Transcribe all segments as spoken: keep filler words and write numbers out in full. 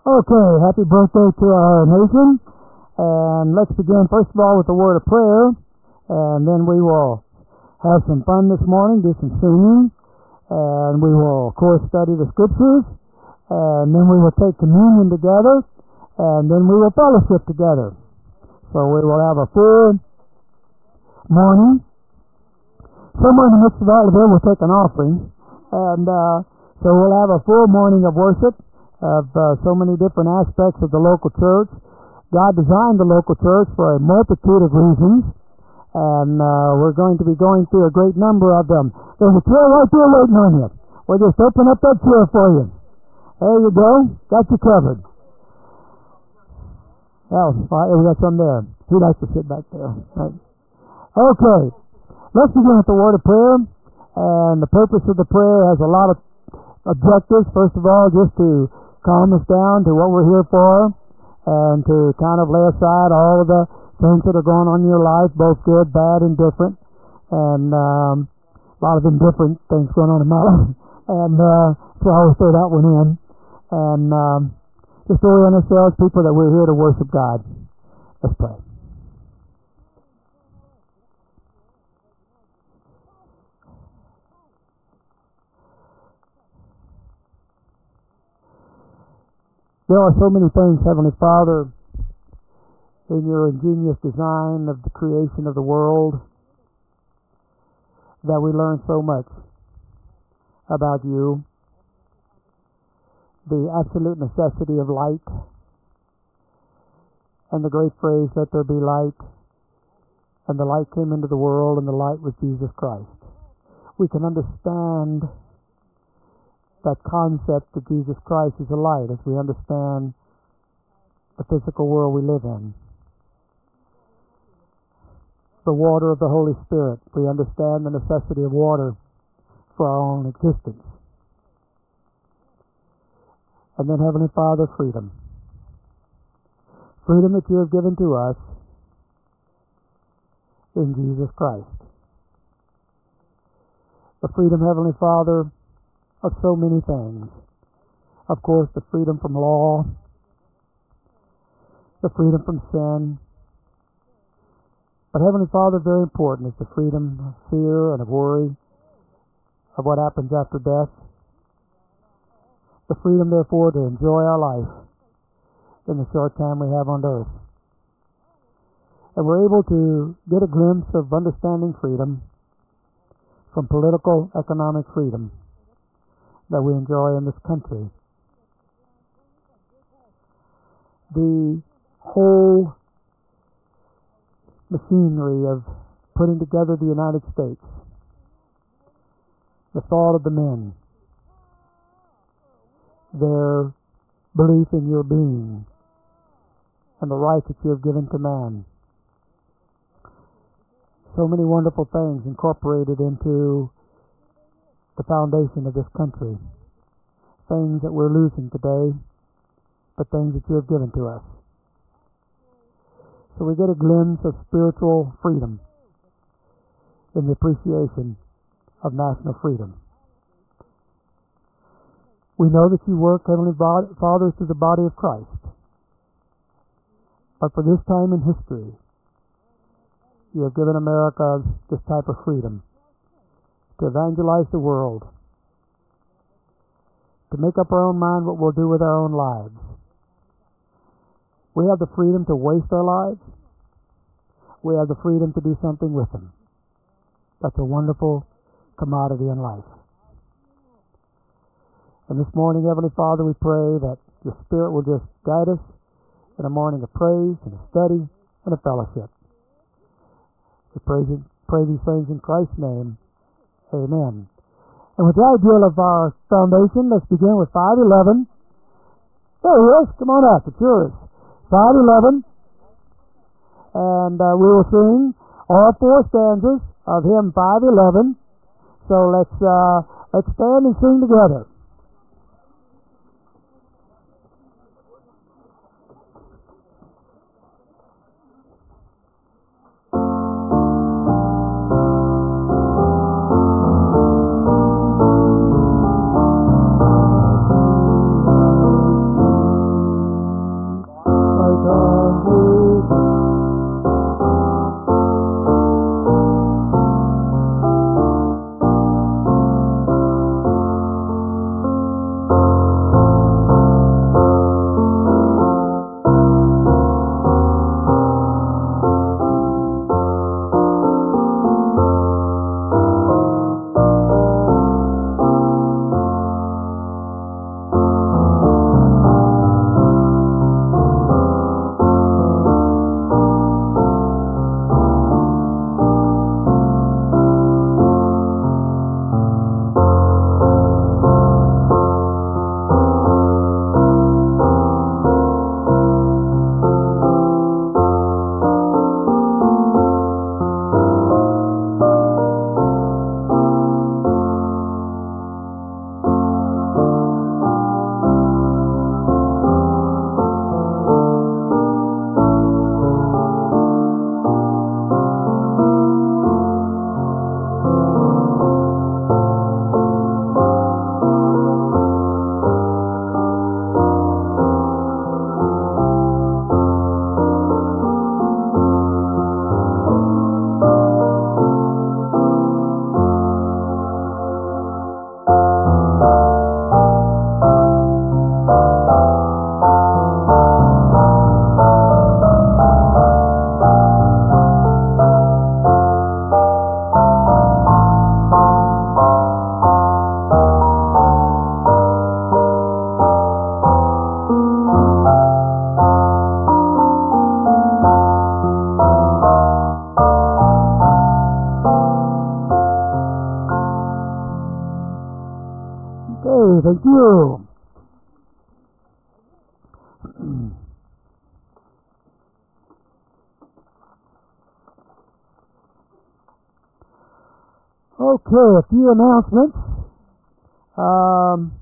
Okay, happy birthday to our nation. And let's begin first of all with a word of prayer. And then we will have some fun this morning, do some singing. And we will, of course, study the scriptures. And then we will take communion together. And then we will fellowship together. So we will have a full morning. Somewhere in the midst of all of it, we'll take an offering. And uh, so we'll have a full morning of worship of uh, so many different aspects of the local church. God designed the local church for a multitude of reasons, and uh, we're going to be going through a great number of them. There's a chair right there waiting on you. We'll just open up that chair for you. There you go. Got you covered. Oh, we got some there. He likes to sit back there. Right. Okay. Let's begin with the word of prayer. And the purpose of the prayer has a lot of objectives. First of all, just to calm us down to what we're here for, and to kind of lay aside all of the things that are going on in your life, both good, bad, and different, and um, a lot of indifferent things going on in my life, and uh, so I always throw that one in, and um, just orient ourselves, people, that we're here to worship God. Let's pray. There are so many things, Heavenly Father, in your ingenious design of the creation of the world, that we learn so much about you. The absolute necessity of light, and the great phrase, let there be light, and the light came into the world, and the light was Jesus Christ. We can understand that concept that Jesus Christ is a light as we understand the physical world we live in. The water of the Holy Spirit, we understand the necessity of water for our own existence. And then, Heavenly Father, freedom. Freedom that you have given to us in Jesus Christ. The freedom, Heavenly Father, of so many things. Of course, the freedom from law, the freedom from sin. But Heavenly Father, very important is the freedom of fear and of worry of what happens after death. The freedom, therefore, to enjoy our life in the short time we have on earth. And we're able to get a glimpse of understanding freedom from political, economic freedom that we enjoy in this country. The whole machinery of putting together the United States, the thought of the men, their belief in your being, and the rights that you have given to man. So many wonderful things incorporated into the foundation of this country. Things that we're losing today, but things that you have given to us. So we get a glimpse of spiritual freedom in the appreciation of national freedom. We know that you work, Heavenly Father, through the body of Christ. But for this time in history, you have given America this type of freedom to evangelize the world, to make up our own mind what we'll do with our own lives. We have the freedom to waste our lives. We have the freedom to do something with them. That's a wonderful commodity in life. And this morning, Heavenly Father, we pray that your Spirit will just guide us in a morning of praise and a study and a fellowship. We pray, pray these things in Christ's name. Amen. And with the ideal of our foundation, let's begin with five eleven. There he is. Come on up. It's yours. five eleven. And uh, we will sing all four stanzas of hymn five eleven. So let's uh, let's stand and sing together. Okay, a few announcements. Um,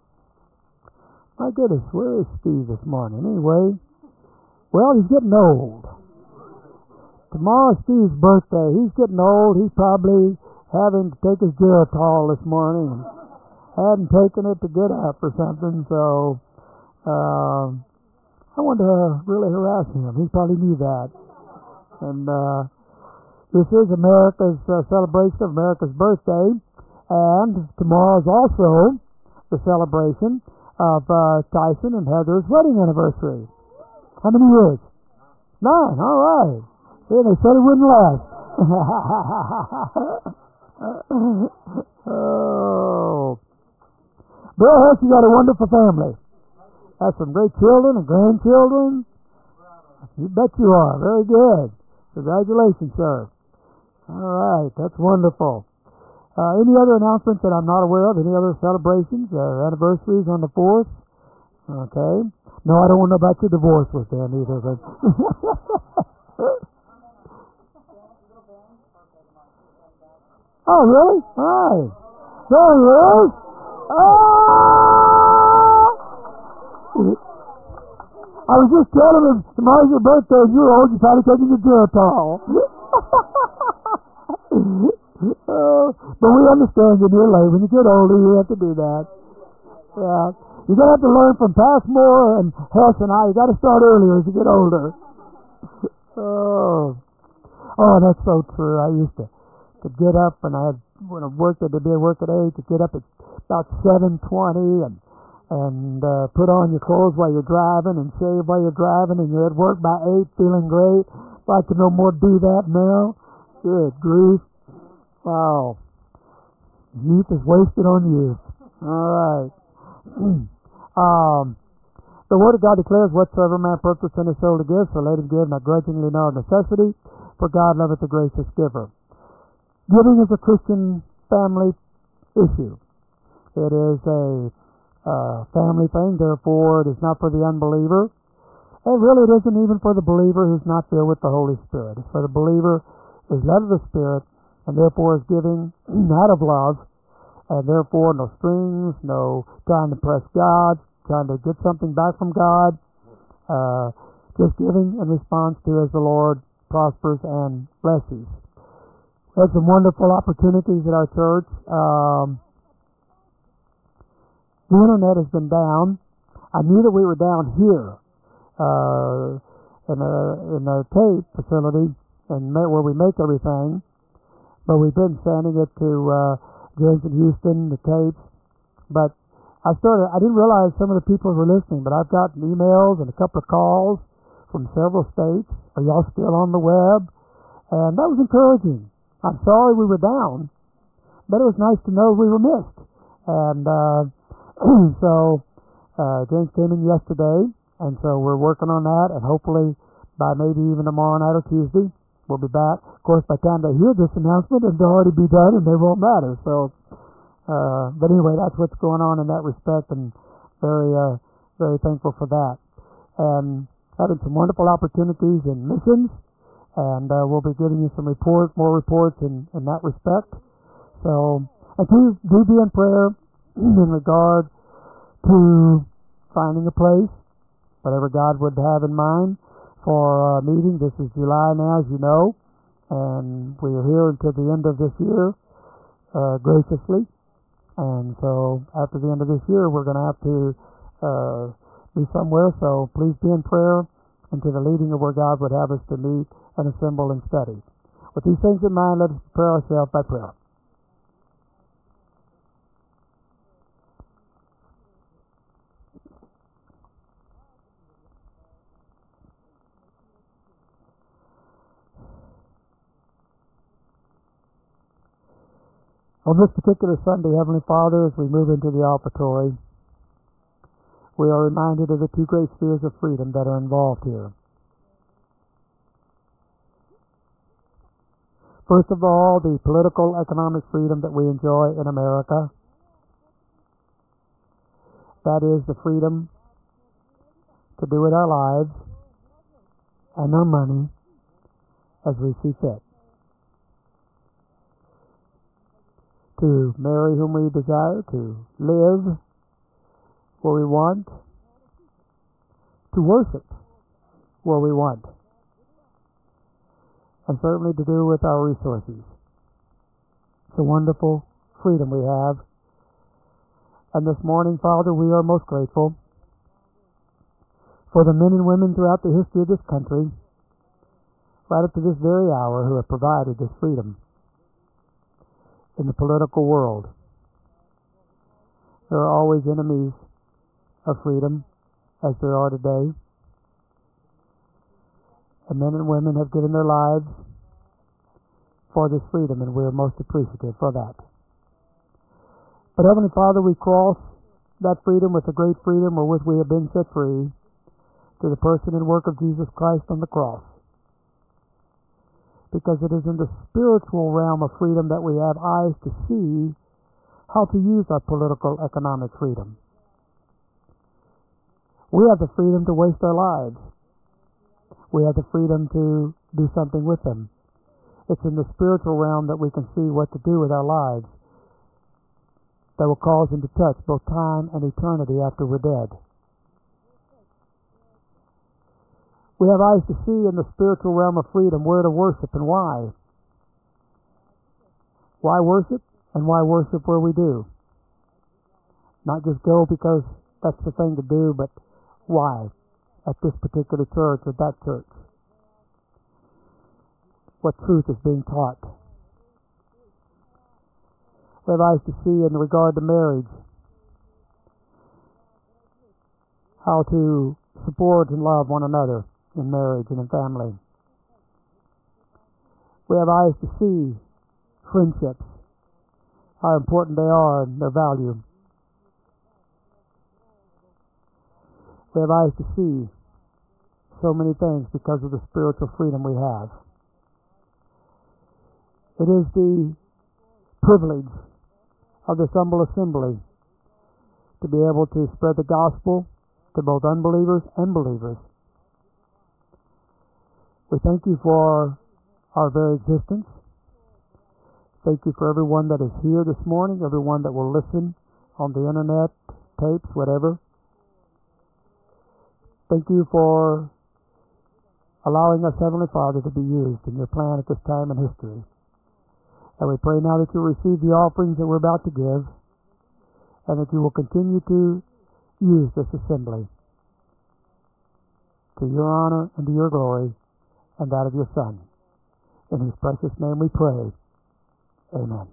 my goodness, where is Steve this morning? Anyway, well, he's getting old. Tomorrow's Steve's birthday. He's getting old. He's probably having to take his Geritol this morning. Hadn't taken it to get up or something, so um, I wanted to really harass him. He probably knew that. And uh, this is America's uh, celebration of America's birthday, and tomorrow is also the celebration of uh, Tyson and Heather's wedding anniversary. How many years? Nine. All right. See, they said it wouldn't last. Oh. Bill Hess, you got a wonderful family. Have some great children and grandchildren. You bet you are. Very good. Congratulations, sir. All right. That's wonderful. Uh, any other announcements that I'm not aware of? Any other celebrations or anniversaries on the fourth? Okay. No, I don't want to know about your divorce with them either. But oh, really? All right. There he is. Oh! I was just telling him tomorrow's your birthday and you're old, you're probably taking your Geritol. uh, but we understand you're late. When you get older, you have to do that. Yeah. You're going to have to learn from Passmore and Hess and I. You got to start earlier as you get older. oh. Oh, that's so true. I used to, to get up and I had, when I worked at the day work at eight, to get up at about seven twenty and and uh, put on your clothes while you're driving and shave while you're driving, and you're at work by eight feeling great. I'd like to no more do that now. Good grief. Wow. Youth is wasted on youth. All right. um, the Word of God declares, whatsoever man purpose in his soul to give, so let him give, not grudgingly nor of necessity, for God loveth the gracious giver. Giving is a Christian family issue. It is a uh, family thing, therefore it is not for the unbeliever. And really it isn't even for the believer who's not filled with the Holy Spirit. It's for the believer who's led of the Spirit, and therefore is giving out of love, and therefore no strings, no trying to press God, trying to get something back from God, uh, just giving in response to as the Lord prospers and blesses. We had some wonderful opportunities at our church. Um, the internet has been down. I knew that we were down here uh, in a in a tape facility and where we make everything, but we've been sending it to uh, James in Houston, the tapes. But I started. I didn't realize some of the people were listening, but I've gotten emails and a couple of calls from several states. Are y'all still on the web? And that was encouraging. I'm sorry we were down, but it was nice to know we were missed. And uh, so uh, James came in yesterday, and so we're working on that, and hopefully by maybe even tomorrow night or Tuesday, we'll be back. Of course, by the time they hear this announcement, it'll already be done, and they won't matter. So, uh, but anyway, that's what's going on in that respect, and very, uh, very thankful for that. And having some wonderful opportunities in missions. And uh, we'll be giving you some reports, more reports in, in that respect. So, and do, do be in prayer in regard to finding a place, whatever God would have in mind for a meeting. This is July now, as you know, and we are here until the end of this year, uh, graciously. And so, after the end of this year, we're going to have to uh, be somewhere. So, please be in prayer and to the leading of where God would have us to meet and assemble and study. With these things in mind, let us prepare ourselves by prayer. On this particular Sunday, Heavenly Father, as we move into the offertory, we are reminded of the two great spheres of freedom that are involved here. First of all, the political, economic freedom that we enjoy in America. That is the freedom to do with our lives and our money as we see fit. to marry whom we desire, to live where we want, to worship where we want, and certainly to do with our resources. It's a wonderful freedom we have. And this morning, Father, we are most grateful for the men and women throughout the history of this country, right up to this very hour, who have provided this freedom in the political world. There are always enemies of freedom, as there are today. And men and women have given their lives for this freedom, and we are most appreciative for that. But Heavenly Father, we cross that freedom with the great freedom wherewith we have been set free to the person and work of Jesus Christ on the cross. Because it is in the spiritual realm of freedom that we have eyes to see how to use our political economic freedom. We have the freedom to waste our lives. We have the freedom to do something with them. It's in the spiritual realm that we can see what to do with our lives that will cause them to touch both time and eternity after we're dead. We have eyes to see in the spiritual realm of freedom where to worship and why. Why worship and why worship where we do. Not just go because that's the thing to do, but why at this particular church or that church. What truth is being taught. We have eyes to see in regard to marriage. How to support and love one another in marriage and in family. We have eyes to see friendships, how important they are and their value. We have eyes to see so many things because of the spiritual freedom we have. It is the privilege of this humble assembly to be able to spread the gospel to both unbelievers and believers. We thank you for our very existence. Thank you for everyone that is here this morning, everyone that will listen on the internet, tapes, whatever. Thank you for allowing us, Heavenly Father, to be used in your plan at this time in history. And we pray now that you'll receive the offerings that we're about to give, and that you will continue to use this assembly to your honor and to your glory and that of your Son. In whose precious name we pray. Amen.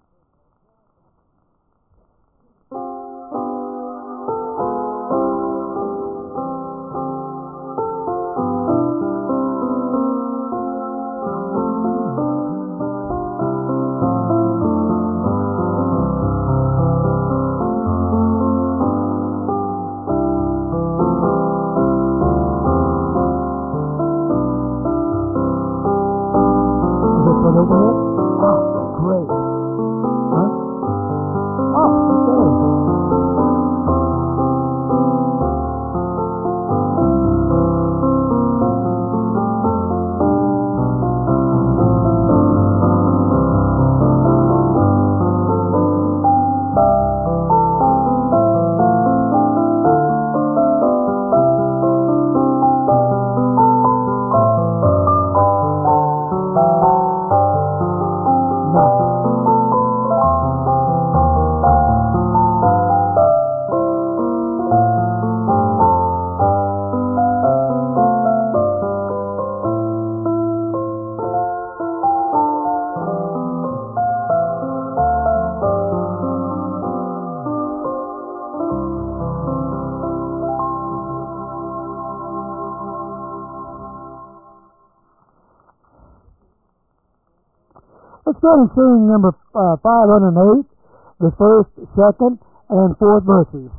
Let's go to sing number uh, five hundred eight, the first, second, and fourth verses.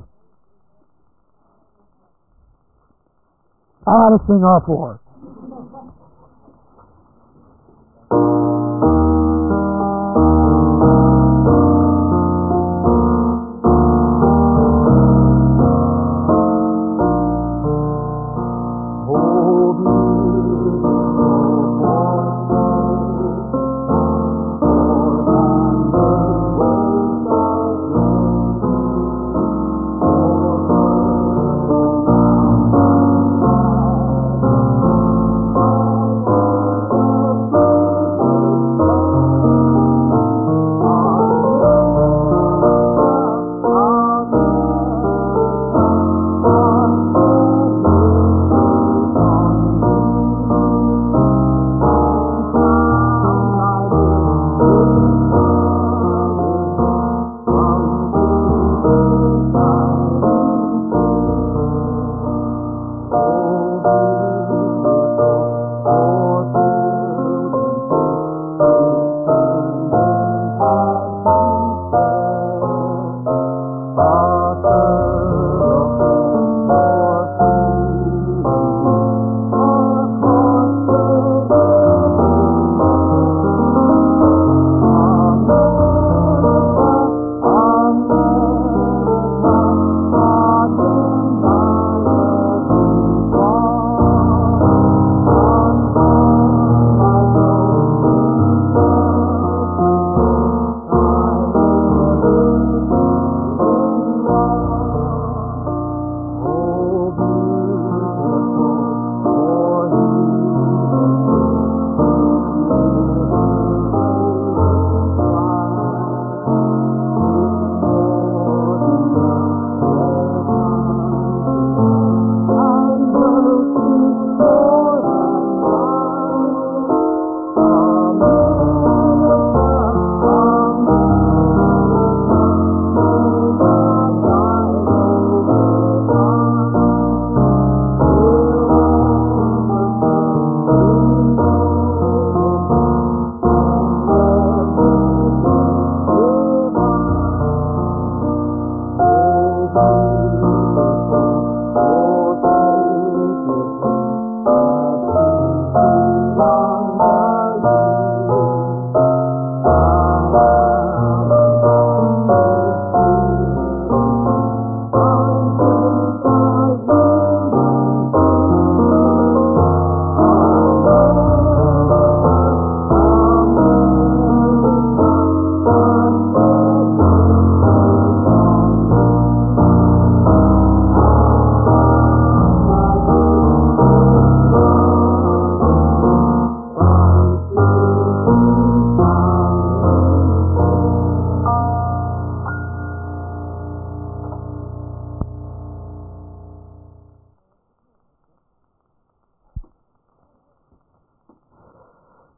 I ought to sing all four.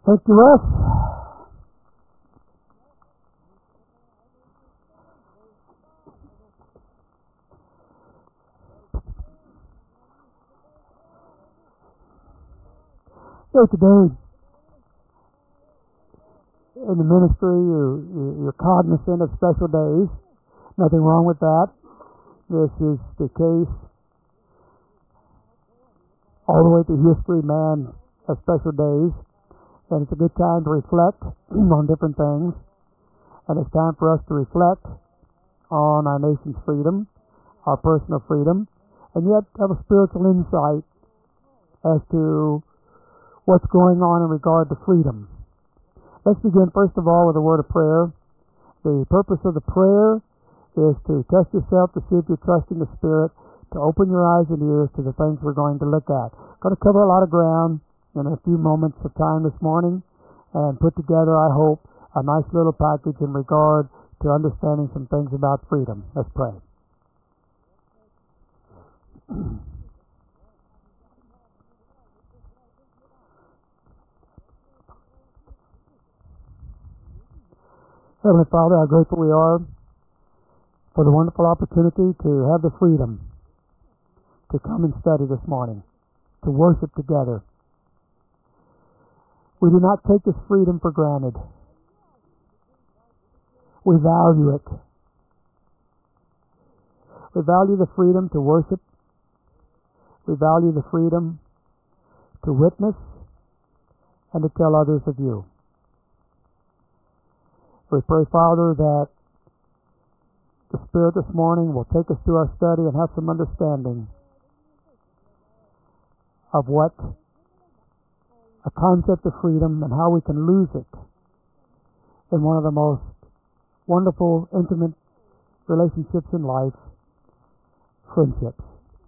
Thank you, Russ. So today, in the ministry, you, you're cognizant of special days. Nothing wrong with that. This is the case all the way through history. Man has special days, and it's a good time to reflect on different things. And it's time for us to reflect on our nation's freedom, our personal freedom, and yet have a spiritual insight as to what's going on in regard to freedom. Let's begin first of all with a word of prayer. The purpose of the prayer is to test yourself to see if you're trusting the Spirit, to open your eyes and ears to the things we're going to look at. Going to cover a lot of ground in a few moments of time this morning and put together, I hope, a nice little package in regard to understanding some things about freedom. Let's pray. Heavenly Father, how grateful we are for the wonderful opportunity to have the freedom to come and study this morning, to worship together. We do not take this freedom for granted. We value it. We value the freedom to worship. We value the freedom to witness and to tell others of you. We pray, Father, that the Spirit this morning will take us through our study and have some understanding of what a concept of freedom and how we can lose it in one of the most wonderful, intimate relationships in life, friendships.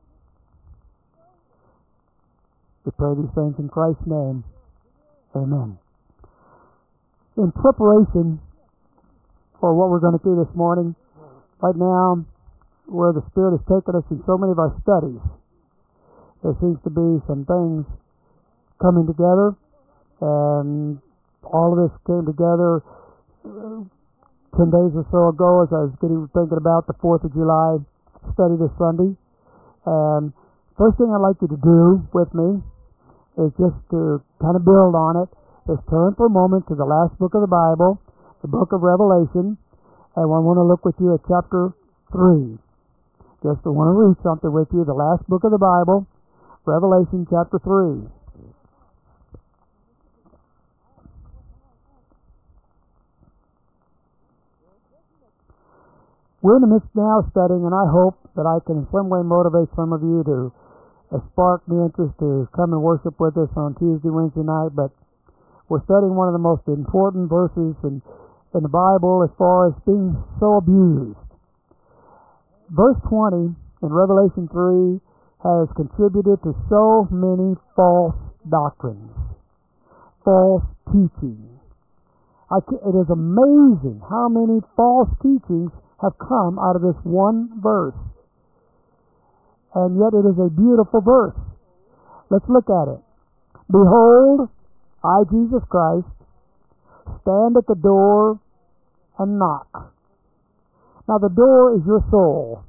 We pray these things in Christ's name. Amen. In preparation for what we're going to do this morning, right now, where the Spirit has taken us in so many of our studies, there seems to be some things coming together, and all of this came together uh, ten days or so ago as I was getting thinking about the fourth of July study this Sunday. And first thing I'd like you to do with me is just to kind of build on it, is turn for a moment to the last book of the Bible, the book of Revelation, and I want to look with you at chapter three. Just to want to read something with you, the last book of the Bible, Revelation chapter three. We're in the midst now of studying, and I hope that I can in some way motivate some of you to uh, spark the interest to come and worship with us on Tuesday, Wednesday night. But we're studying one of the most important verses in, in the Bible as far as being so abused. Verse twenty in Revelation three has contributed to so many false doctrines, false teaching. I, it is amazing how many false teachings have come out of this one verse. And yet it is a beautiful verse. Let's look at it. Behold, I, Jesus Christ, stand at the door and knock. Now the door is your soul.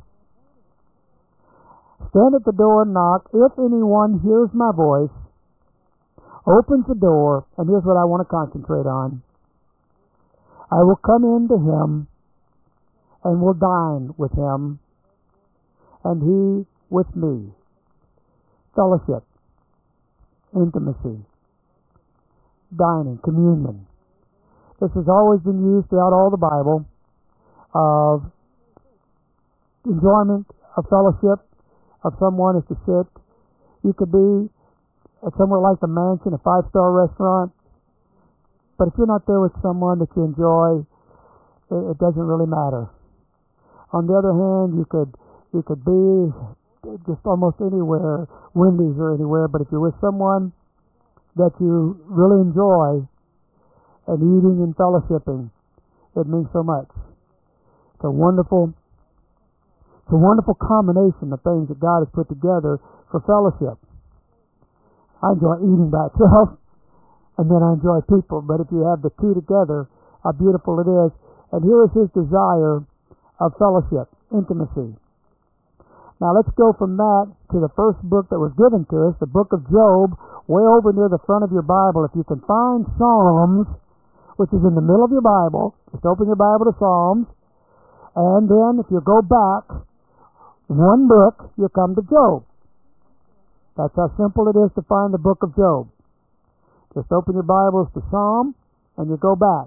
Stand at the door and knock. If anyone hears my voice, opens the door, and here's what I want to concentrate on. I will come into him and will dine with him, and he with me. Fellowship, intimacy, dining, communion. This has always been used throughout all the Bible of enjoyment of fellowship of someone is to sit. You could be at somewhere like the Mansion, a five-star restaurant, but if you're not there with someone that you enjoy, it, it doesn't really matter. On the other hand, you could you could be just almost anywhere, Wendy's or anywhere, but if you're with someone that you really enjoy and eating and fellowshipping, it means so much. It's a wonderful, it's a wonderful combination of things that God has put together for fellowship. I enjoy eating by itself. and then I enjoy people. But if you have the two together, how beautiful it is. And here is his desire of fellowship, intimacy. Now let's go from that to the first book that was given to us, the book of Job, way over near the front of your Bible. If you can find Psalms, which is in the middle of your Bible, just open your Bible to Psalms, and then if you go back one book, you come to Job. That's how simple it is to find the book of Job. Just open your Bibles to Psalm, and you go back.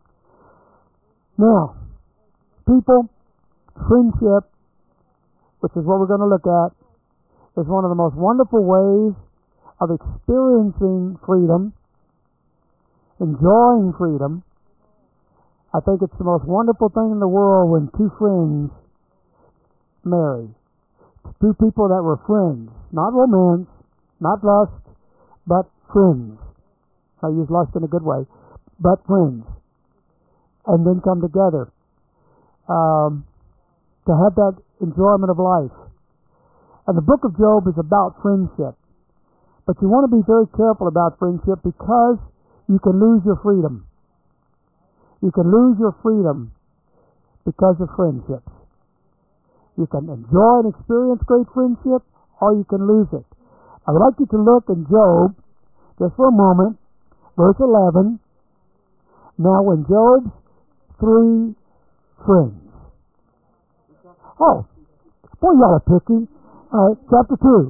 Now, people, friendship, which is what we're going to look at, is one of the most wonderful ways of experiencing freedom, enjoying freedom. I think it's the most wonderful thing in the world when two friends marry. Two people that were friends, not romance, not lust, but friends. I use lust in a good way, but friends. And then come together um, to have that enjoyment of life. And the book of Job is about friendship. But you want to be very careful about friendship because you can lose your freedom. You can lose your freedom because of friendships. You can enjoy and experience great friendship, or you can lose it. I would like you to look in Job, just for a moment, verse eleven. Now when Job's three friends. Oh, boy, y'all are picky. All right, chapter two.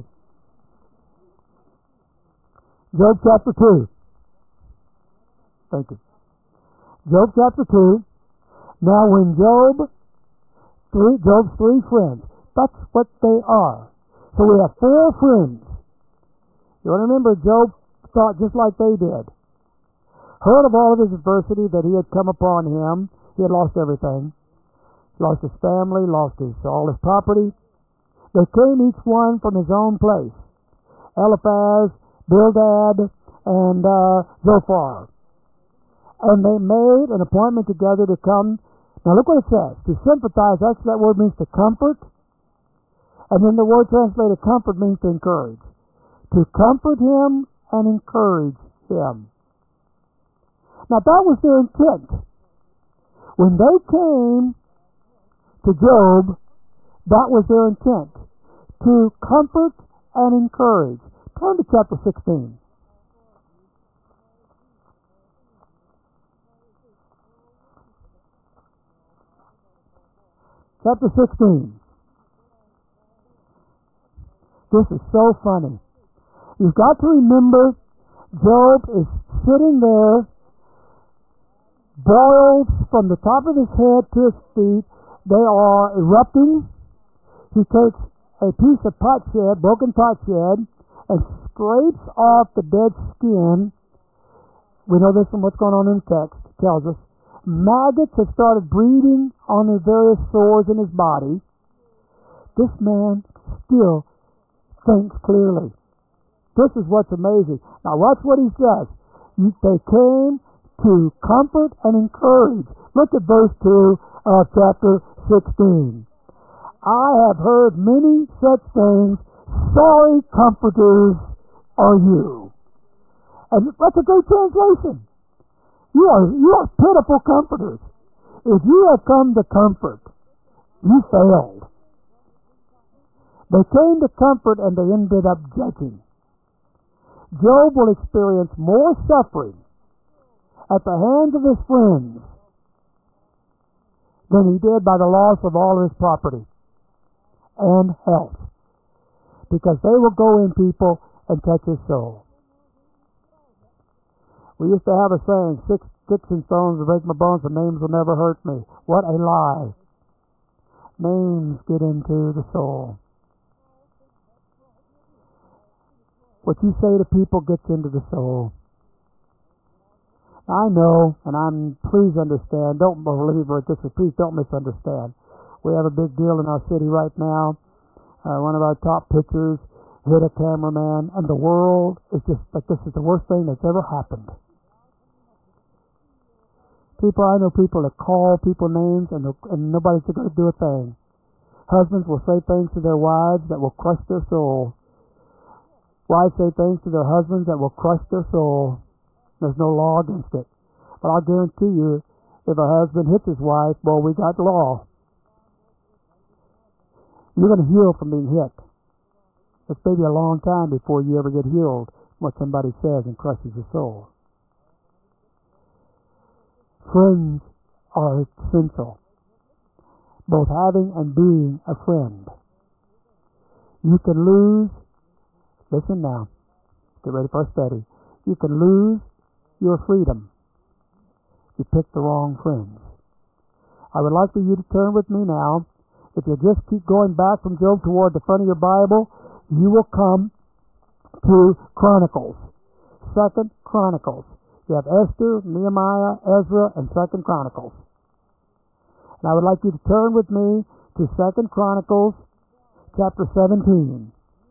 Job chapter two. Thank you. Job chapter two. Now when Job, three, Job's three friends, that's what they are. So we have four friends. You want to remember, Job thought just like they did. Heard of all of his adversity that he had come upon him. He had lost everything. He lost his family, lost his all his property. They came each one from his own place. Eliphaz, Bildad, and uh, Zophar. And they made an appointment together to come. Now look what it says. To sympathize, actually that word means to comfort. And then the word translated comfort means to encourage. To comfort him and encourage him. Now that was their intent. When they came to Job, that was their intent. To comfort and encourage. Turn to chapter sixteen. Chapter sixteen. This is so funny. You've got to remember, Job is sitting there, boils from the top of his head to his feet. They are erupting. He takes a piece of potsherd, broken potsherd, and scrapes off the dead skin. We know this from what's going on in the text. It tells us maggots have started breeding on the various sores in his body. This man still thinks clearly. This is what's amazing. Now watch what he says. They came to comfort and encourage. Look at verse two of chapter sixteen. I have heard many such things. Sorry comforters are you. And that's a great translation. You are, you are pitiful comforters. If you have come to comfort, you failed. They came to comfort and they ended up judging. Job will experience more suffering at the hands of his friends than he did by the loss of all of his property and health. Because they will go in, people, and touch his soul. We used to have a saying, six sticks and stones will break my bones, and names will never hurt me. What a lie. Names get into the soul. What you say to people gets into the soul. I know, and I'm, please understand, don't believe or this, please don't misunderstand. We have a big deal in our city right now. Uh, one of our top pitchers hit a cameraman, and the world is just like, this is the worst thing that's ever happened. People, I know people that call people names, and, and nobody's going to do a thing. Husbands will say things to their wives that will crush their soul. Wives say things to their husbands that will crush their soul. There's no law against it. But I'll guarantee you, if a husband hits his wife, well, we got law. You're going to heal from being hit. It's maybe a long time before you ever get healed from what somebody says and crushes your soul. Friends are essential. Both having and being a friend. You can lose, listen now, get ready for a study. You can lose your freedom if you pick the wrong friends. I would like for you to turn with me now. If you just keep going back from Job toward the front of your Bible, you will come to Chronicles. Second Chronicles. You have Esther, Nehemiah, Ezra, and Second Chronicles. And I would like you to turn with me to Second Chronicles chapter seventeen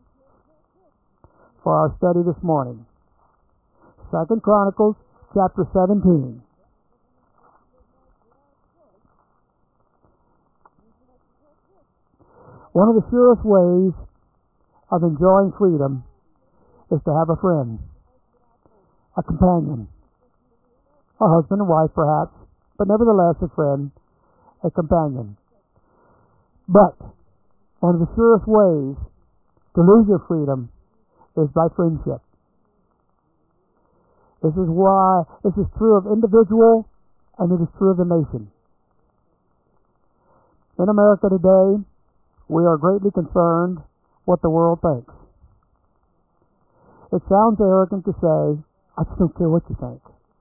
for our study this morning. Second Chronicles chapter seventeen. One of the surest ways of enjoying freedom is to have a friend, a companion, a husband and wife perhaps, but nevertheless a friend, a companion. But one of the surest ways to lose your freedom is by friendship. This is why, this is true of individual and it is true of the nation. In America today, we are greatly concerned what the world thinks. It sounds arrogant to say, I just don't care what you think.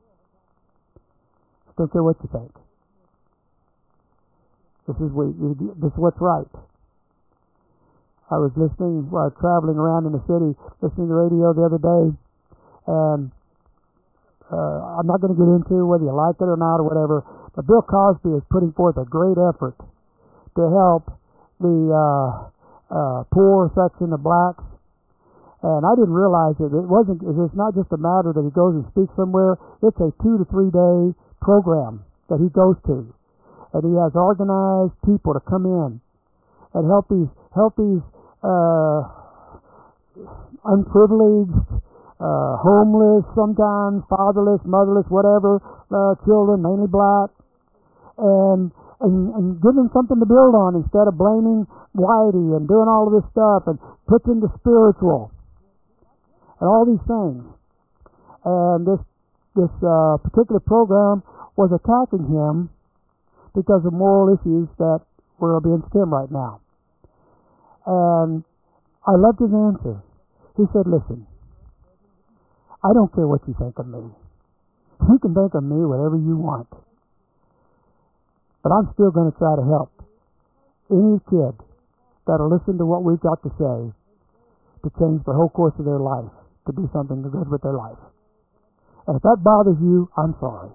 I don't care what you think. This is we, this is what's right. I was listening while uh, traveling around in the city, listening to the radio the other day, and uh, I'm not going to get into whether you like it or not or whatever, but Bill Cosby is putting forth a great effort to help the uh, uh, poor section of blacks. And I didn't realize that it wasn't. It's not just a matter that he goes and speaks somewhere. It's a two to three day program that he goes to, and he has organized people to come in and help these help these uh, unprivileged, uh, homeless, sometimes fatherless, motherless, whatever uh, children, mainly black, and. And, and give them something to build on instead of blaming Whitey and doing all of this stuff and puts into spiritual and all these things. And this this uh, particular program was attacking him because of moral issues that were against him right now. And I loved his answer. He said, listen, I don't care what you think of me. You can think of me whatever you want. But I'm still going to try to help any kid that'll listen to what we've got to say to change the whole course of their life, to do something good with their life. And if that bothers you, I'm sorry.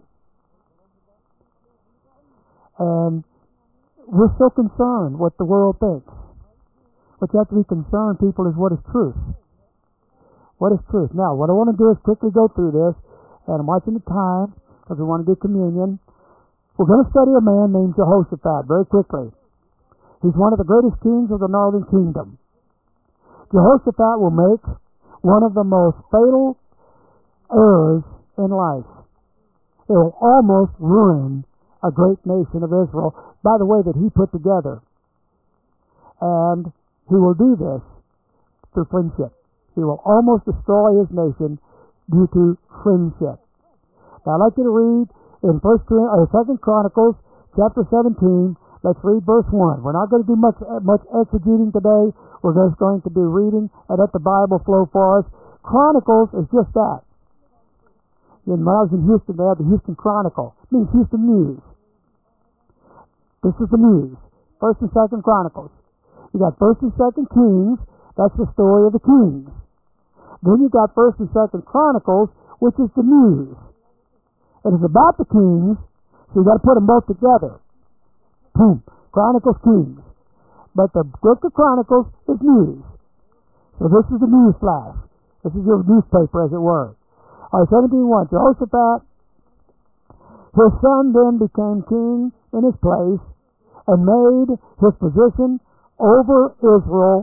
And we're so concerned what the world thinks. What you have to be concerned, people, is what is truth. What is truth? Now, what I want to do is quickly go through this, and I'm watching the time because we want to do communion. We're going to study a man named Jehoshaphat very quickly. He's one of the greatest kings of the northern kingdom. Jehoshaphat will make one of the most fatal errors in life. It will almost ruin a great nation of Israel by the way that he put together. And he will do this through friendship. He will almost destroy his nation due to friendship. Now I'd like you to read in First or Second Chronicles chapter seventeen. Let's read verse one. We're not going to do much much exegeting today. We're just going to be reading and let the Bible flow for us. Chronicles is just that. When I was in Houston, they had the Houston Chronicle. It means Houston News. This is the news. First and Second Chronicles. You got First and Second Kings. That's the story of the kings. Then you got First and Second Chronicles, which is the news. It is about the kings, so you got to put them both together. Boom. Chronicles, Kings. But the book of Chronicles is news. So this is the news flash. This is your newspaper, as it were. All right, seventeen one. Jehoshaphat, his son then became king in his place and made his position over Israel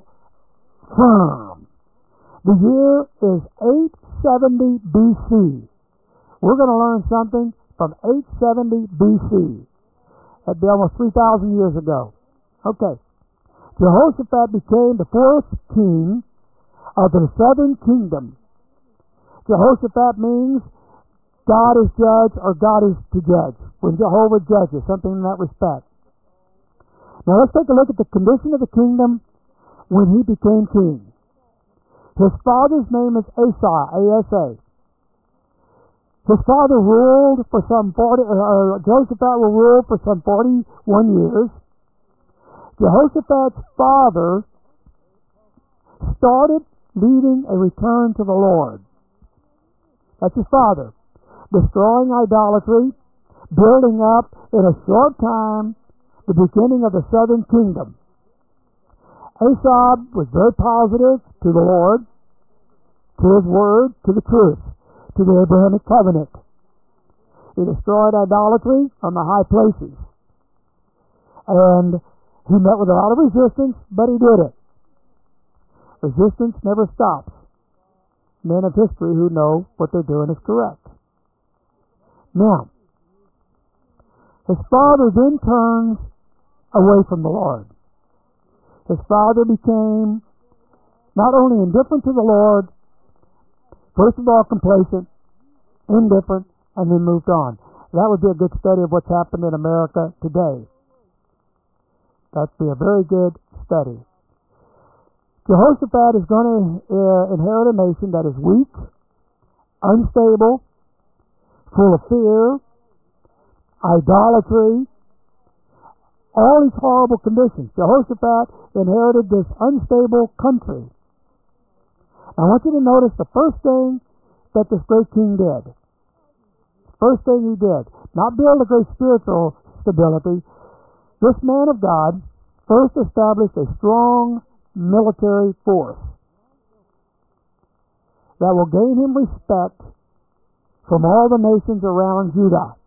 firm. The year is eight seventy B C We're going to learn something from eight seventy B C. That'd be almost three thousand years ago. Okay. Jehoshaphat became the fourth king of the southern kingdom. Jehoshaphat means God is judge or God is to judge. When Jehovah judges, something in that respect. Now let's take a look at the condition of the kingdom when he became king. His father's name is Asa, A S A. His father ruled for some forty, uh, Jehoshaphat will rule for some forty-one years. Jehoshaphat's father started leading a return to the Lord. That's his father. Destroying idolatry, building up in a short time the beginning of the southern kingdom. Asa was very positive to the Lord, to his word, to the truth, to the Abrahamic covenant. He destroyed idolatry on the high places. And he met with a lot of resistance, but he did it. Resistance never stops. Men of history who know what they're doing is correct. Now, his father then turns away from the Lord. His father became not only indifferent to the Lord, first of all complacent, indifferent, and then moved on. That would be a good study of what's happened in America today. That'd be a very good study. Jehoshaphat is going to uh, inherit a nation that is weak, unstable, full of fear, idolatry, all these horrible conditions. Jehoshaphat inherited this unstable country. I want you to notice the first thing that this great king did. First thing he did, not build a great spiritual stability. This man of God first established a strong military force that will gain him respect from all the nations around Judah.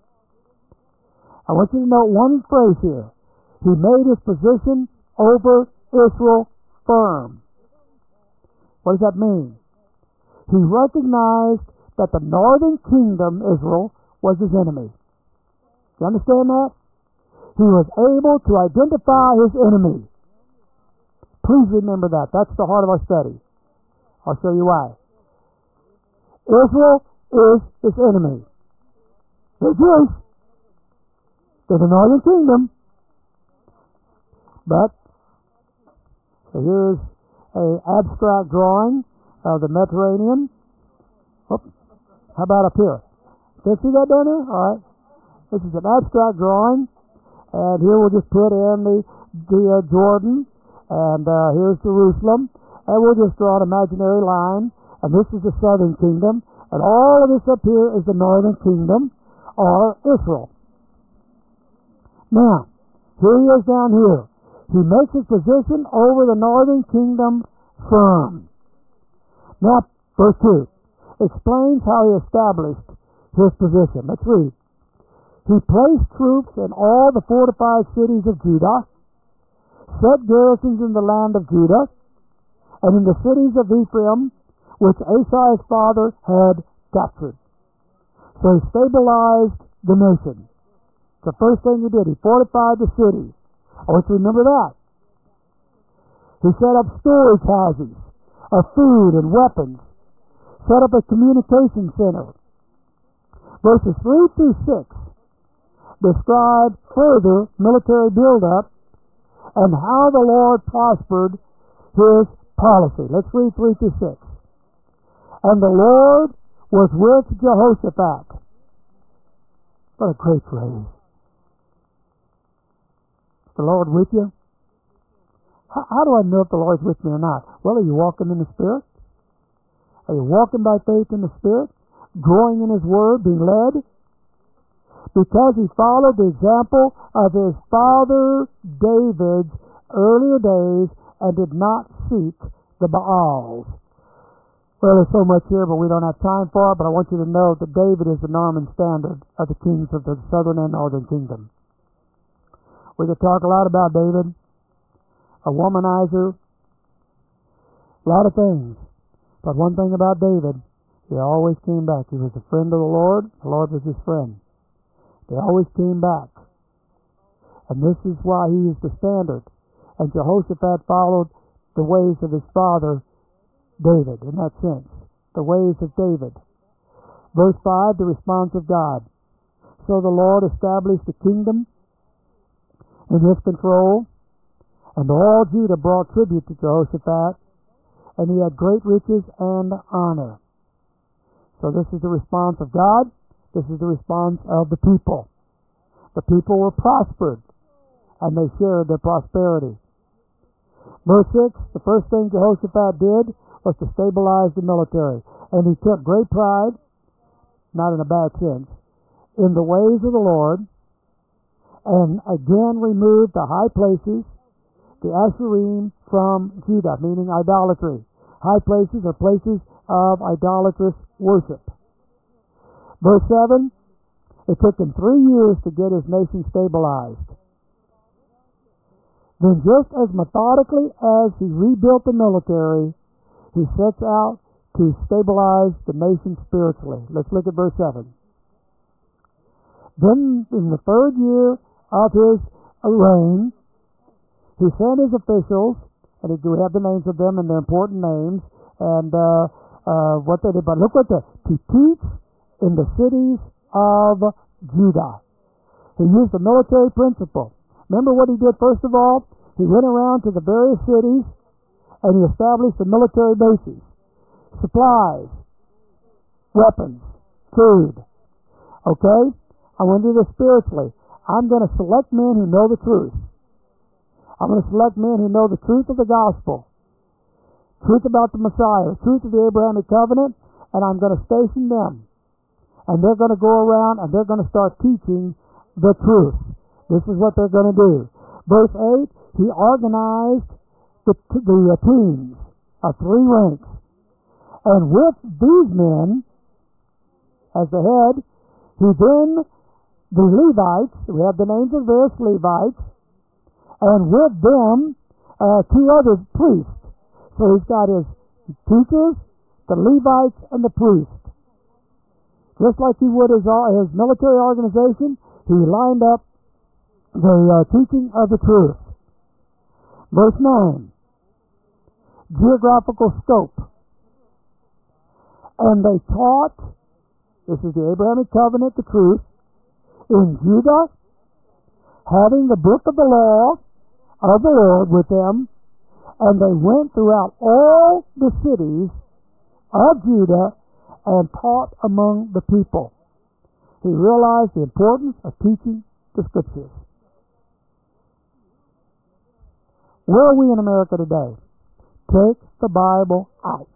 I want you to note one phrase here. He made his position over Israel firm. What does that mean? He recognized that the northern kingdom, Israel, was his enemy. Do you understand that? He was able to identify his enemy. Please remember that. That's the heart of our study. I'll show you why. Israel is his enemy. They're Jewish. They're the northern kingdom. But, so here's an abstract drawing of the Mediterranean. Oh, how about up here? Can you see that down there? All right. This is an abstract drawing. And here we'll just put in the, the uh, Jordan. And uh, here's Jerusalem. And we'll just draw an imaginary line. And this is the southern kingdom. And all of this up here is the northern kingdom, or Israel. Now, here he is down here. He makes his position over the northern kingdom firm. Now, verse two explains how he established his position. Let's read. He placed troops in all the fortified cities of Judah, set garrisons in the land of Judah, and in the cities of Ephraim, which Asa his father had captured. So he stabilized the nation. The first thing he did, he fortified the city. I want you to remember that. He set up storage houses of food and weapons, set up a communication center. Verses three through six describe further military buildup and how the Lord prospered his policy. Let's read three through six. And the Lord was with Jehoshaphat. What a great phrase. Is the Lord with you? How, how do I know if the Lord's with me or not? Well, are you walking in the Spirit? Are you walking by faith in the Spirit? Growing in His Word, being led? Because he followed the example of his father David's earlier days and did not seek the Baals. Well, there's so much here, but we don't have time for it. But I want you to know that David is the Norman standard of the kings of the southern and northern kingdom. We could talk a lot about David, a womanizer, a lot of things. But one thing about David, He always came back. He was a friend of the Lord. The Lord was his friend. They always came back. And this is why he is the standard. And Jehoshaphat followed the ways of his father, David, in that sense. The ways of David. Verse five, the response of God. So the Lord established a kingdom in his control, and all Judah brought tribute to Jehoshaphat, and he had great riches and honor. So this is the response of God. This is the response of the people. The people were prospered, and they shared their prosperity. Verse six, the first thing Jehoshaphat did was to stabilize the military, and he took great pride, not in a bad sense, in the ways of the Lord, and again removed the high places, the Asherim, from Judah, meaning idolatry. High places are places of idolatrous worship. Verse seven, it took him three years to get his nation stabilized. Then just as methodically as he rebuilt the military, he sets out to stabilize the nation spiritually. Let's look at verse seven. Then in the third year of his reign, he sent his officials, and we have the names of them and their important names, and uh, uh, what they did. But look what the, to teach in the cities of Judah. He used the military principle. Remember what he did first of all? He went around to the various cities, and he established the military bases, supplies, weapons, food. Okay? I want to do this spiritually. I'm going to select men who know the truth. I'm going to select men who know the truth of the gospel, truth about the Messiah, the truth of the Abrahamic covenant, and I'm going to station them. And they're going to go around and they're going to start teaching the truth. This is what they're going to do. Verse eight, he organized the, the uh, teams of three ranks. And with these men as the head, he then, the Levites, we have the names of various Levites, and with them, uh, two other priests. So he's got his teachers, the Levites, and the priests. Just like he would his, his military organization, he lined up the uh, teaching of the truth. Verse nine, geographical scope. And they taught, this is the Abrahamic covenant, the truth, in Judah, having the book of the law of the Lord with them, and they went throughout all the cities of Judah and taught among the people. He realized the importance of teaching the Scriptures. Where are we in America today? Take the Bible out.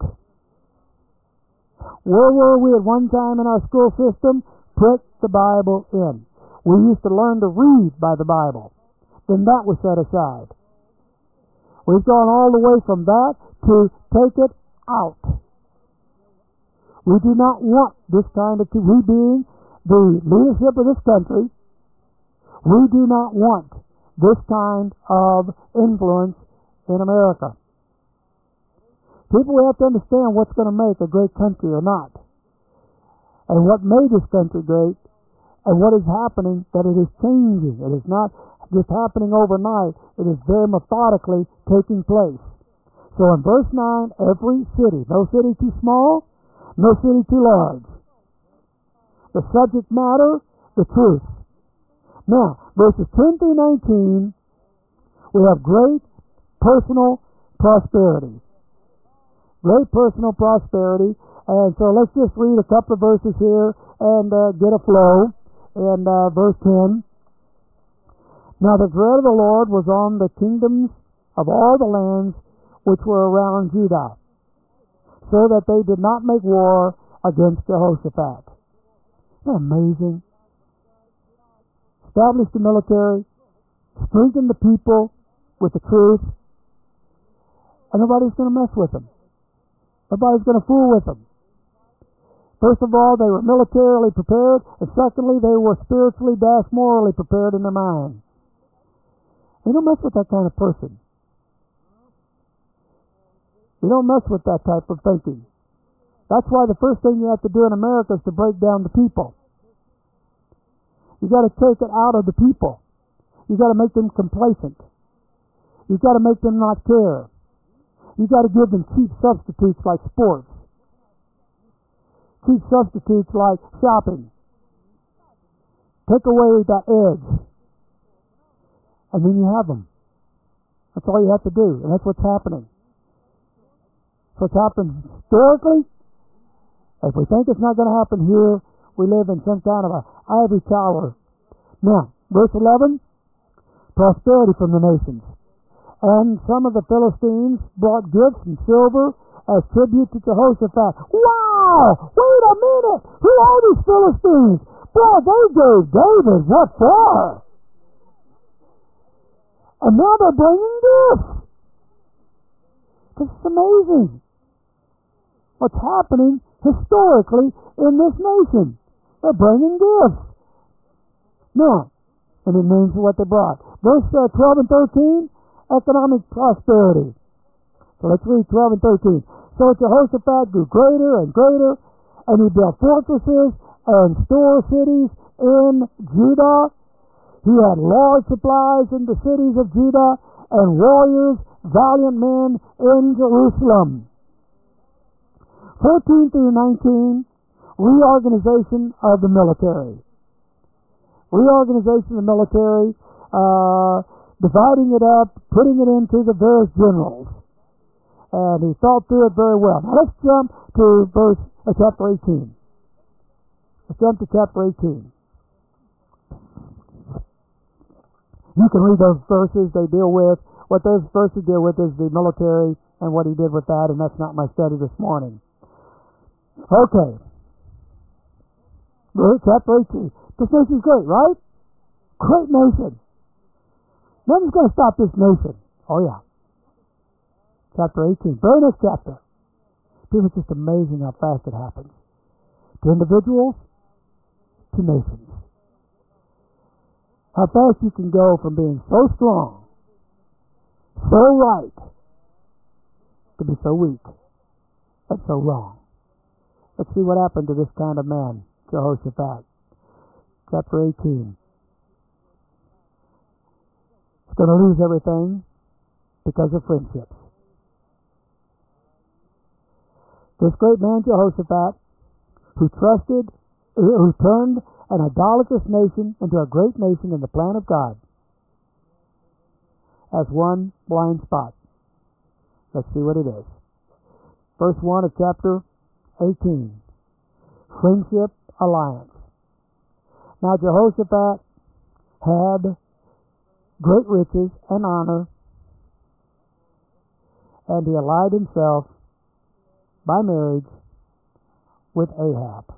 Where were we at one time in our school system? Put the Bible in. We used to learn to read by the Bible. Then that was set aside. We've gone all the way from that to take it out. We do not want this kind of, we being the leadership of this country, we do not want this kind of influence in America. People have to understand what's going to make a great country or not. And what made this country great, and what is happening, that it is changing. It is not just happening overnight. It is very methodically taking place. So in verse nine, every city, no city too small, no city too large. The subject matter, the truth. Now, verses ten through nineteen, we have great personal prosperity. Great personal prosperity. And so let's just read a couple of verses here and uh, get a flow. In uh, verse ten, now the dread of the Lord was on the kingdoms of all the lands which were around Judah, so that they did not make war against Jehoshaphat. Isn't that amazing? Established the military, strengthened the people with the truth, and nobody's going to mess with them. Nobody's going to fool with them. First of all, they were militarily prepared, and secondly, they were spiritually dash morally prepared in their mind. You don't mess with that kind of person. You don't mess with that type of thinking. That's why the first thing you have to do in America is to break down the people. You got to take it out of the people. You got to make them complacent. You got to make them not care. You got to give them cheap substitutes like sports, cheap substitutes like shopping. Take away that edge, and then you have them. That's all you have to do, and that's what's happening. So what's happened historically. If we think it's not going to happen here, we live in some kind of a ivory tower. Now, verse eleven, prosperity from the nations. And some of the Philistines brought gifts and silver as tribute to Jehoshaphat. Wow! Wait a minute! Who are these Philistines? Boy, they gave David what for? And now they're bringing gifts. This is amazing. What's happening historically in this nation? They're bringing gifts. Now, and it means what they brought. Verse uh, twelve and thirteen, economic prosperity. So let's read twelve and thirteen. So Jehoshaphat grew greater and greater, and he built fortresses and store cities in Judah. He had large supplies in the cities of Judah, and warriors, valiant men in Jerusalem. fourteen through nineteen, reorganization of the military. Reorganization of the military, uh, dividing it up, putting it into the various generals. And he thought through it very well. Now let's jump to verse uh, chapter eighteen. Let's jump to chapter eighteen. You can read those verses. They deal with, what those verses deal with is the military and what he did with that, and that's not my study this morning. Okay. Chapter eighteen. This nation's great, right? Great nation. Nothing's going to stop this nation. Oh, yeah. Chapter eighteen. Very next chapter. People, it's just amazing how fast it happens. To individuals, to nations. How fast you can go from being so strong, so right, to be so weak and so wrong. Let's see what happened to this kind of man, Jehoshaphat. Chapter eighteen. He's going to lose everything because of friendships. This great man, Jehoshaphat, who trusted, who turned an idolatrous nation into a great nation in the plan of God, as one blind spot. Let's see what it is. Verse one of chapter eighteen. Friendship alliance. Now Jehoshaphat had great riches and honor, and he allied himself by marriage with Ahab.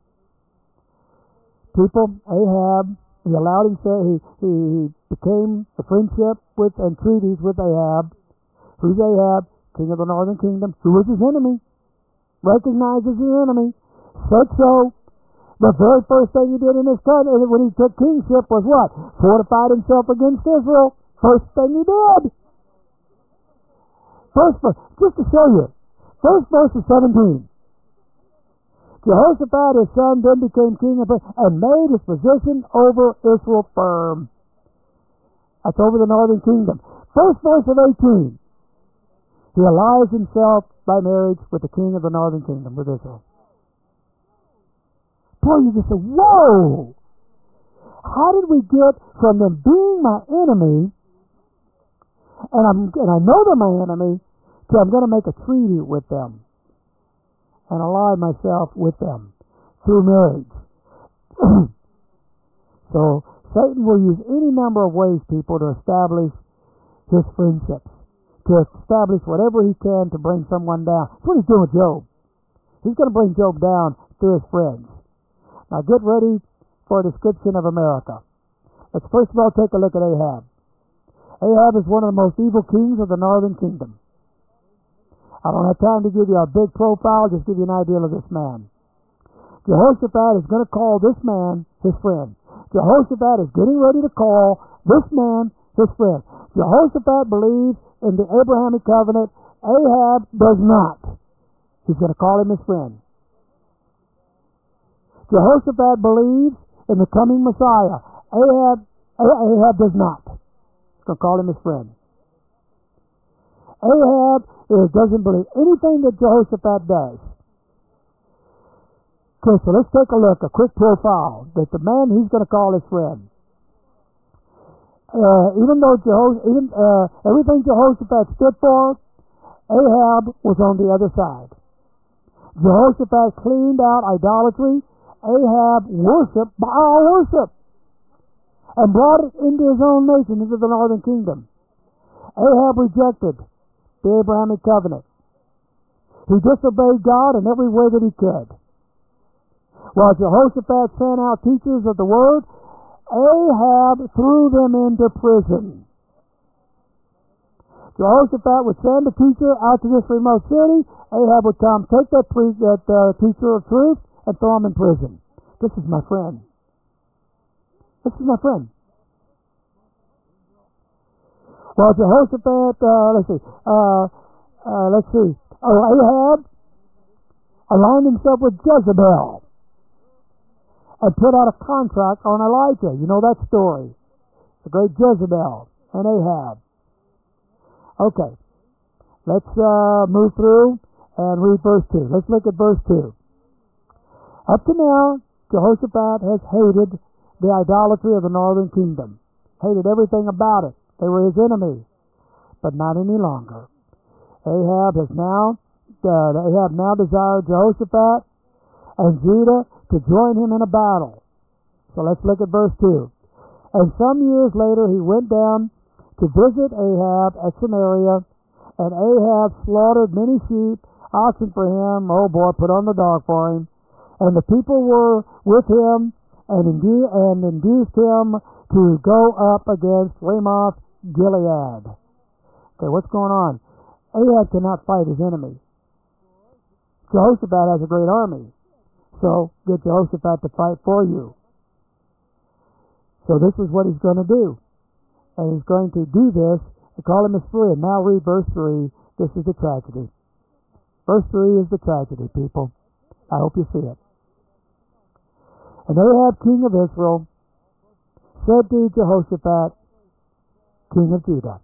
People, Ahab, he allowed himself, he, he became a friendship with and treaties with Ahab. Who's Ahab? King of the northern kingdom. Who was his enemy? Recognized as the enemy. Said so. The very first thing he did in his country when he took kingship was what? Fortified himself against Israel. First thing he did. First verse, just to show you. First verse of seventeen. Jehoshaphat, his son, then became king of and made his position over Israel firm. That's over the northern kingdom. First verse of eighteen. He allies himself by marriage with the king of the northern kingdom, with Israel. Boy, you just say, whoa! How did we get from them being my enemy, and I'm and I know they're my enemy, to I'm going to make a treaty with them and ally myself with them through marriage? So Satan will use any number of ways, people, to establish his friendships, to establish whatever he can to bring someone down. That's what he's doing with Job. He's going to bring Job down through his friends. Now get ready for a description of America. Let's first of all take a look at Ahab. Ahab is one of the most evil kings of the northern kingdom. I don't have time to give you a big profile, just give you an idea of this man. Jehoshaphat is going to call this man his friend. Jehoshaphat is getting ready to call this man his friend. Jehoshaphat believes in the Abrahamic covenant. Ahab does not. He's going to call him his friend. Jehoshaphat believes in the coming Messiah. Ahab, Ahab does not. He's going to call him his friend. Ahab is, doesn't believe anything that Jehoshaphat does. Okay, so let's take a look, a quick profile that the man he's going to call his friend. Uh, even though Jeho- even, uh, everything Jehoshaphat stood for, Ahab was on the other side. Jehoshaphat cleaned out idolatry. Ahab worshipped Baal worship and brought it into his own nation, into the northern kingdom. Ahab rejected the Abrahamic covenant. He disobeyed God in every way that he could. While Jehoshaphat sent out teachers of the word, Ahab threw them into prison. Jehoshaphat would send a teacher out to this remote city. Ahab would come, take that, pre- that uh, teacher of truth, and throw him in prison. This is my friend. This is my friend. While Jehoshaphat, uh, let's see, uh, uh, let's see, oh, Ahab aligned himself with Jezebel and put out a contract on Elijah. You know that story. The great Jezebel and Ahab. Okay, let's uh, move through and read verse two. Let's look at verse two. Up to now, Jehoshaphat has hated the idolatry of the northern kingdom. Hated everything about it. They were his enemies. But not any longer. Ahab has now, uh, Ahab now desired Jehoshaphat and Judah to join him in a battle. So let's look at verse two. And some years later he went down to visit Ahab at Samaria, and Ahab slaughtered many sheep, oxen for him, oh boy, put on the dog for him. And the people were with him and, indu- and induced him to go up against Ramoth Gilead. Okay, what's going on? Ahab cannot fight his enemy. Jehoshaphat has a great army. So get Jehoshaphat to fight for you. So this is what he's going to do. And he's going to do this and call him his friend. Now read verse three. This is the tragedy. Verse three is the tragedy, people. I hope you see it. And Ahab, king of Israel, said to Jehoshaphat, king of Judah.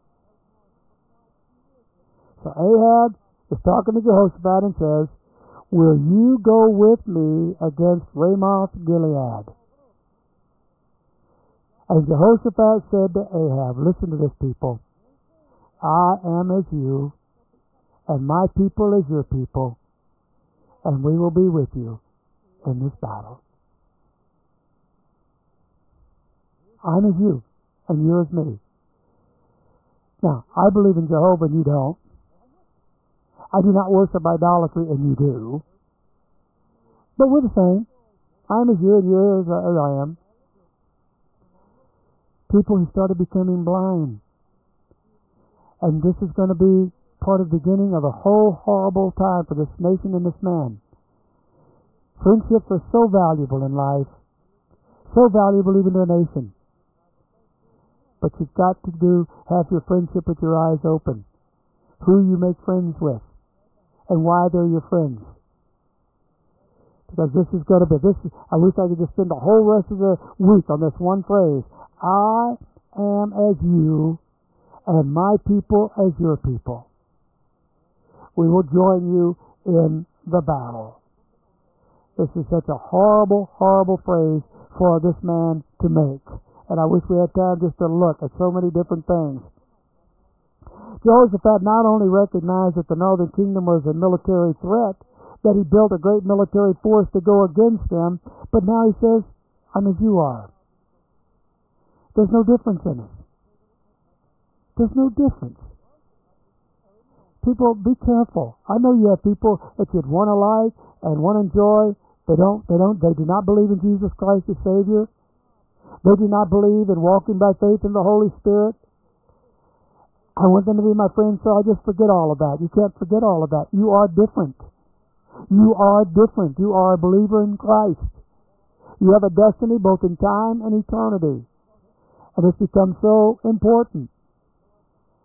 So Ahab is talking to Jehoshaphat and says, will you go with me against Ramoth Gilead? And Jehoshaphat said to Ahab, listen to this, people. I am as you, and my people as your people, and we will be with you in this battle. I'm as you, and you're as me. Now, I believe in Jehovah and you don't. I do not worship idolatry and you do. But we're the same. I'm as you and you're as I am. People who started becoming blind. And this is going to be part of the beginning of a whole horrible time for this nation and this man. Friendships are so valuable in life. So valuable even to a nation. But you've got to do have your friendship with your eyes open. Who you make friends with. And why they're your friends. Because this is going to be, this. Is, I wish I could just spend the whole rest of the week on this one phrase. I am as you, and my people as your people. We will join you in the battle. This is such a horrible, horrible phrase for this man to make. And I wish we had time just to look at so many different things. Jehoshaphat not only recognized that the northern kingdom was a military threat, that he built a great military force to go against them, but now he says, I'm as you are. There's no difference in it. There's no difference. People, be careful. I know you have people that you'd want to like and want to enjoy. They don't, they don't, they do not believe in Jesus Christ as Savior. They do not believe in walking by faith in the Holy Spirit. I want them to be my friends, so I just forget all of that. You can't forget all of that. You are different. You are different. You are a believer in Christ. You have a destiny both in time and eternity. And it's become so important.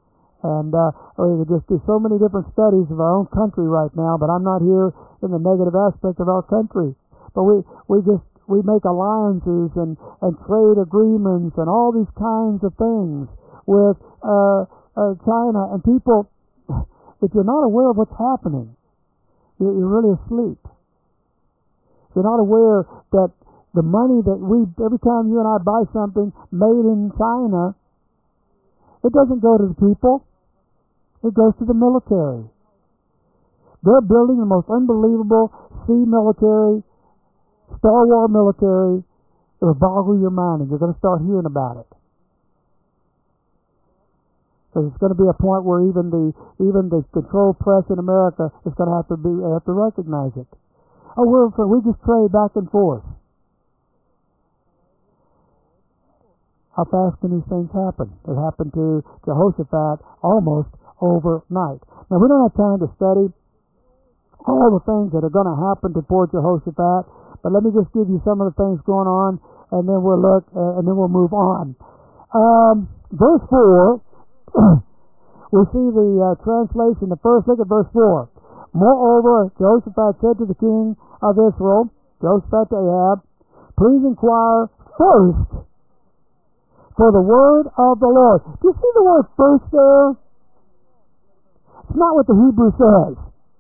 And uh, we could just do so many different studies of our own country right now, but I'm not here in the negative aspect of our country. But we, we just, we make alliances and, and trade agreements and all these kinds of things with uh, uh, China. And people, if you're not aware of what's happening, you're, you're really asleep. You're not aware that the money that we, every time you and I buy something made in China, it doesn't go to the people. It goes to the military. They're building the most unbelievable sea military, Star Wars military. It will boggle your mind, and you're going to start hearing about it. Because it's going to be a point where even the even the controlled press in America is going to have to be have to recognize it. Oh, we're, we just trade back and forth. How fast can these things happen? It happened to Jehoshaphat almost overnight. Now, we don't have time to study all the things that are going to happen to poor Jehoshaphat, but let me just give you some of the things going on, and then we'll look, uh, and then we'll move on. Um, verse four, we see the uh, translation. The first, look at verse four. Moreover, Jehoshaphat said to the king of Israel, Jehoshaphat to Ahab, please inquire first for the word of the Lord. Do you see the word first there? It's not what the Hebrew says.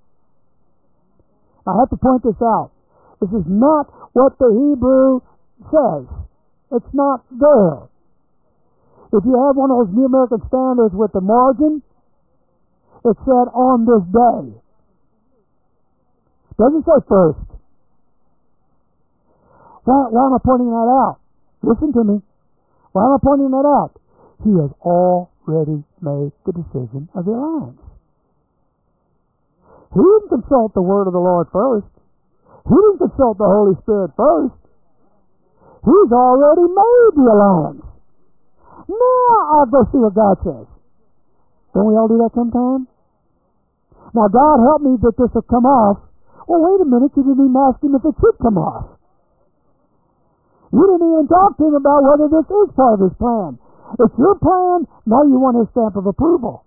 I have to point this out. This is not what the Hebrew says. It's not there. If you have one of those New American Standards with the margin, it said on this day. It doesn't say first. Why, why am I pointing that out? Listen to me. Why am I pointing that out? He has already made the decision of the alliance. He didn't consult the word of the Lord first. He didn't consult the Holy Spirit first. He's already made the alliance. Now I'll go see what God says. Don't we all do that sometime? Now, God help me that this will come off. Well, wait a minute. You didn't even ask him if it should come off. You didn't even talk to him about whether this is part of his plan. It's your plan. Now you want his stamp of approval.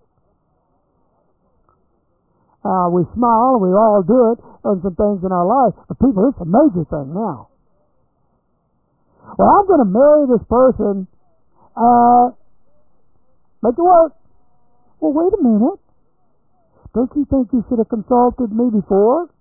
Uh, we smile. We all do it on some things in our life. But people, it's a major thing now. Well, I'm going to marry this person. Uh, make it work. Well, wait a minute. Don't you think you should have consulted me before?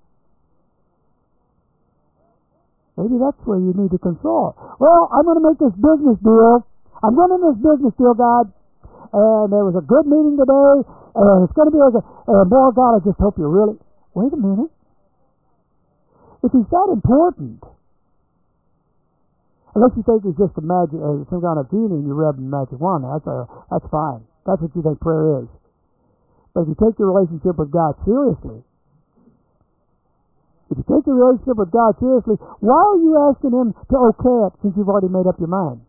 Maybe that's where you need to consult. Well, I'm going to make this business deal. I'm running this business deal, God. And there was a good meeting today. And it's going to be a... Uh, boy, God, I just hope you really... Wait a minute. If he's that important... Unless you think he's just a magic... Uh, some kind of genie and you rub him magic wand. That's, a, that's fine. That's what you think prayer is. But if you take your relationship with God seriously... If you take your relationship with God seriously, why are you asking him to okay it since you've already made up your mind?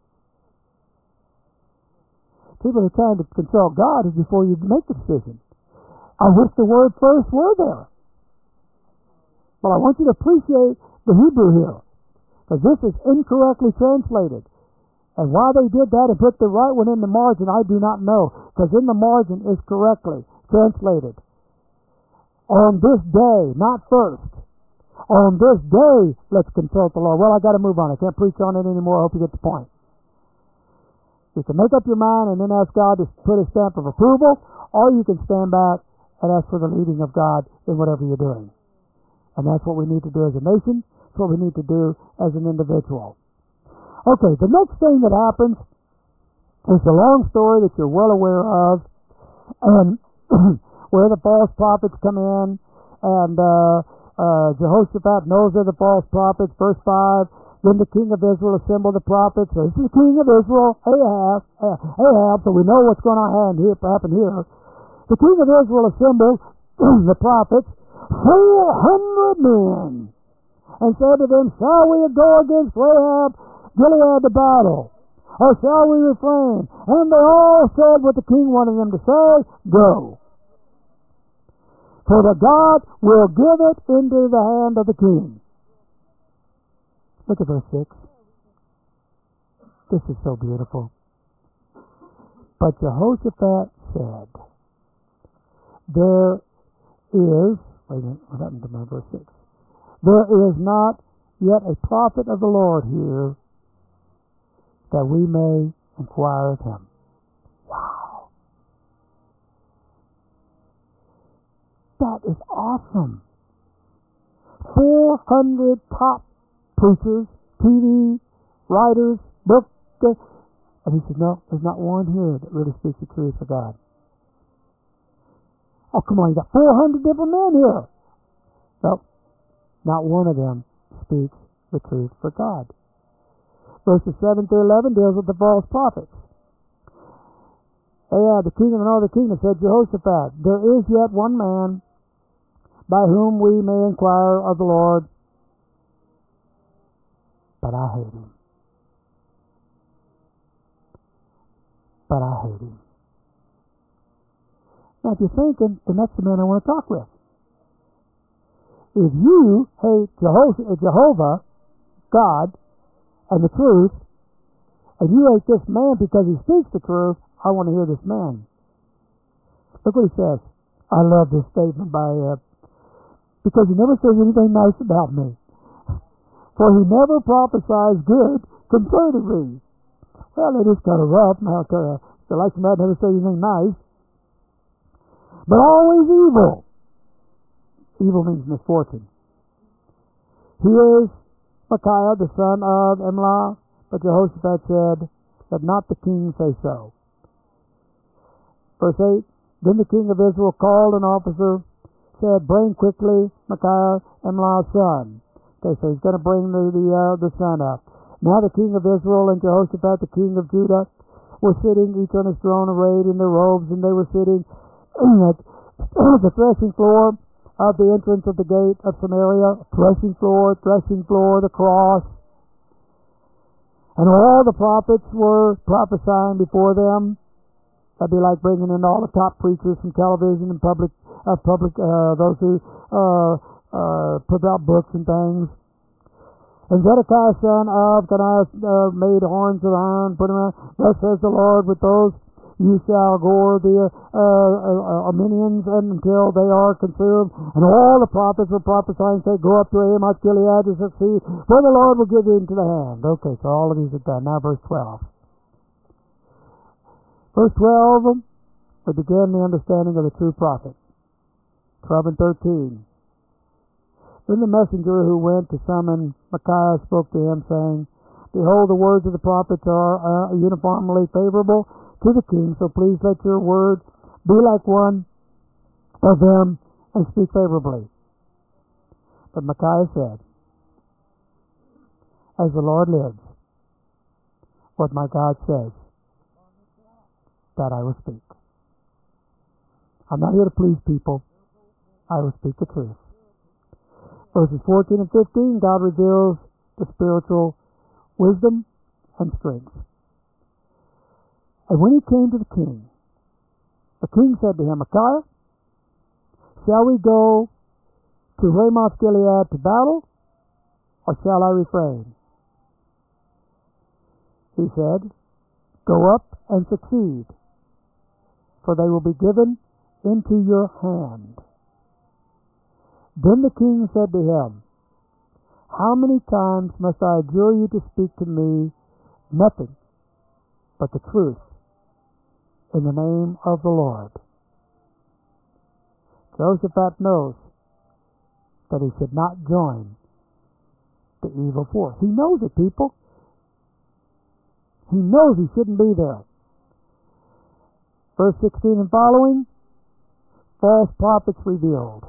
People are trying to consult God before you make the decision. I wish the word first were there. But I want you to appreciate the Hebrew here, because this is incorrectly translated. And why they did that and put the right one in the margin, I do not know, because in the margin is correctly translated. On this day, not first. On this day, let's consult the Lord. Well, I got to move on. I can't preach on it anymore. I hope you get the point. You can make up your mind and then ask God to put a stamp of approval, or you can stand back and ask for the leading of God in whatever you're doing. And that's what we need to do as a nation. That's what we need to do as an individual. Okay, the next thing that happens is a long story that you're well aware of, and where the false prophets come in, and uh, uh, Jehoshaphat knows they're the false prophets. Verse five, then the king of Israel assembled the prophets. So this is the king of Israel, Ahab, Ahab, so we know what's going to happen here. The king of Israel assembled the prophets, four hundred men, and said to them, shall we go against Rahab, Gilead to battle, or shall we refrain? And they all said what the king wanted them to say, go. For the God will give it into the hand of the king. Look at verse six. This is so beautiful. But Jehoshaphat said, there is, wait a minute, what happened to my verse six? There is not yet a prophet of the Lord here, that we may inquire of him. Wow. That is awesome. four hundred top preachers, T V, writers, book, and he said, no, there's not one here that really speaks the truth of God. Oh, come on, you got four hundred different men here. No, not one of them speaks the truth for God. Verses seven through eleven deals with the false prophets. Yeah, the king of the northern kingdom said, Jehoshaphat, there is yet one man by whom we may inquire of the Lord, but I hate him. But I hate him. Now, if you're thinking, then that's the man I want to talk with. If you hate Jehovah, Jehovah, God, and the truth, and you hate this man because he speaks the truth, I want to hear this man. Look what he says. I love this statement by, uh, because he never says anything nice about me. For he never prophesies good concerning me. Well, it is kind of rough. Now, uh, the like man never say anything nice. But always evil. Evil means misfortune. Here is Micaiah, the son of Imlah, but Jehoshaphat said, let not the king say so. Verse eight, then the king of Israel called an officer, said, bring quickly Micaiah, Imlah's son. Okay, so he's going to bring the the, uh, the son up. Now the king of Israel and Jehoshaphat, the king of Judah, were sitting each on his throne arrayed in their robes, and they were sitting at the threshing floor of the entrance of the gate of Samaria, threshing floor, threshing floor, the cross. And all the prophets were prophesying before them. That'd be like bringing in all the top preachers from television and public, uh, public, uh, those who uh, uh, put out books and things. And Zedekiah son of Kenaz uh, made horns of iron, put them out. Thus says the Lord, with those you shall gore the uh, uh, Armenians until they are consumed. And all the prophets were prophesying, say, go up to Ramoth Gilead to succeed, for the Lord will give you into the hand. Okay, so all of these are done. Now verse twelve. Verse twelve, we begin the understanding of the true prophet. twelve and thirteen. Then the messenger who went to summon Micaiah spoke to him, saying, behold, the words of the prophets are uh, uniformly favorable to the king, so please let your word be like one of them and speak favorably. But Micaiah said, as the Lord lives, what my God says, that I will speak. I'm not here to please people. I will speak the truth. Verses fourteen and fifteen, God reveals the spiritual wisdom and strength. And when he came to the king, the king said to him, Micaiah, shall we go to Ramoth Gilead to battle, or shall I refrain? He said, go up and succeed, for they will be given into your hand. Then the king said to him, how many times must I adjure you to speak to me nothing but the truth in the name of the Lord? Jehoshaphat knows that he should not join the evil force. He knows it, people. He knows he shouldn't be there. Verse sixteen and following, false prophets revealed.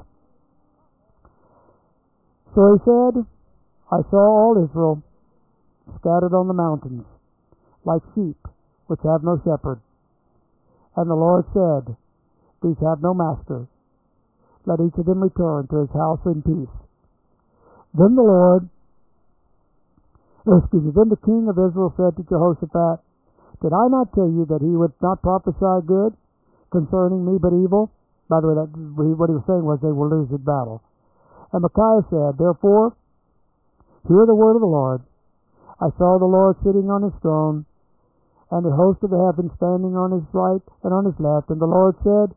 So he said, I saw all Israel scattered on the mountains, like sheep which have no shepherd. And the Lord said, these have no master. Let each of them return to his house in peace. Then the Lord, excuse me, then the king of Israel said to Jehoshaphat, did I not tell you that he would not prophesy good concerning me, but evil? By the way, that, what he was saying was they will lose the battle. And Micaiah said, therefore, hear the word of the Lord. I saw the Lord sitting on his throne, and the host of the heavens standing on his right and on his left. And the Lord said,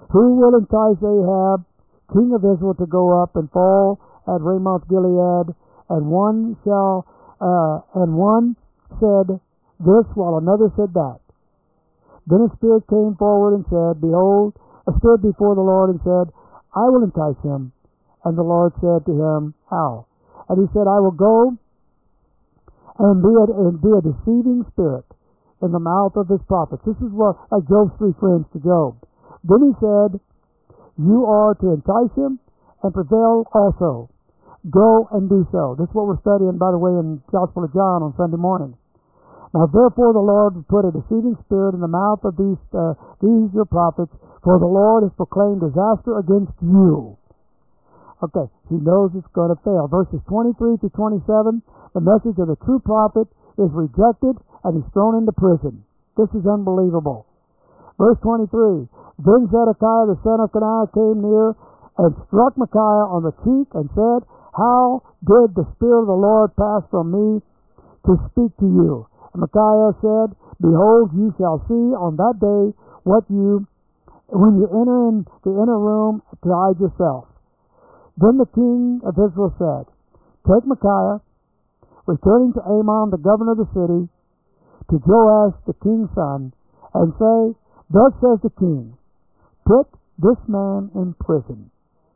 Who will entice Ahab, king of Israel, to go up and fall at Ramoth Gilead? And one shall, uh, and one said this, while another said that. Then a spirit came forward and said, Behold, I stood before the Lord and said, I will entice him. And the Lord said to him, How? And he said, I will go and be a, and be a deceiving spirit in the mouth of his prophets. This is what, like Job's three friends to Job. Then he said, You are to entice him and prevail also. Go and do so. This is what we're studying, by the way, in the Gospel of John on Sunday morning. Now therefore the Lord will put a deceiving spirit in the mouth of these uh, these your prophets, for the Lord has proclaimed disaster against you. Okay, he knows it's going to fail. Verses twenty-three to twenty-seven, the message of the true prophet is rejected and he's thrown into prison. This is unbelievable. Verse twenty-three, Then Zedekiah the son of Kenaniah came near and struck Micaiah on the cheek and said, How did the Spirit of the Lord pass from me to speak to you? And Micaiah said, Behold, you shall see on that day what you, when you enter in the inner room to hide yourself. Then the king of Israel said, Take Micaiah, returning to Amon, the governor of the city, to Joash, the king's son, and say, Thus says the king, Put this man in prison.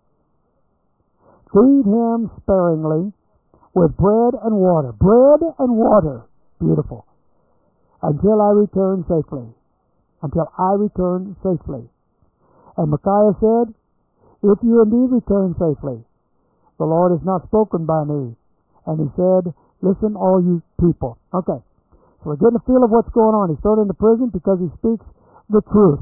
Feed him sparingly with bread and water. Bread and water. Beautiful. Until I return safely. Until I return safely. And Micaiah said, If you indeed return safely, the Lord has not spoken by me. And he said, Listen, all you people. Okay. So we're getting a feel of what's going on. He's thrown into prison because he speaks the truth.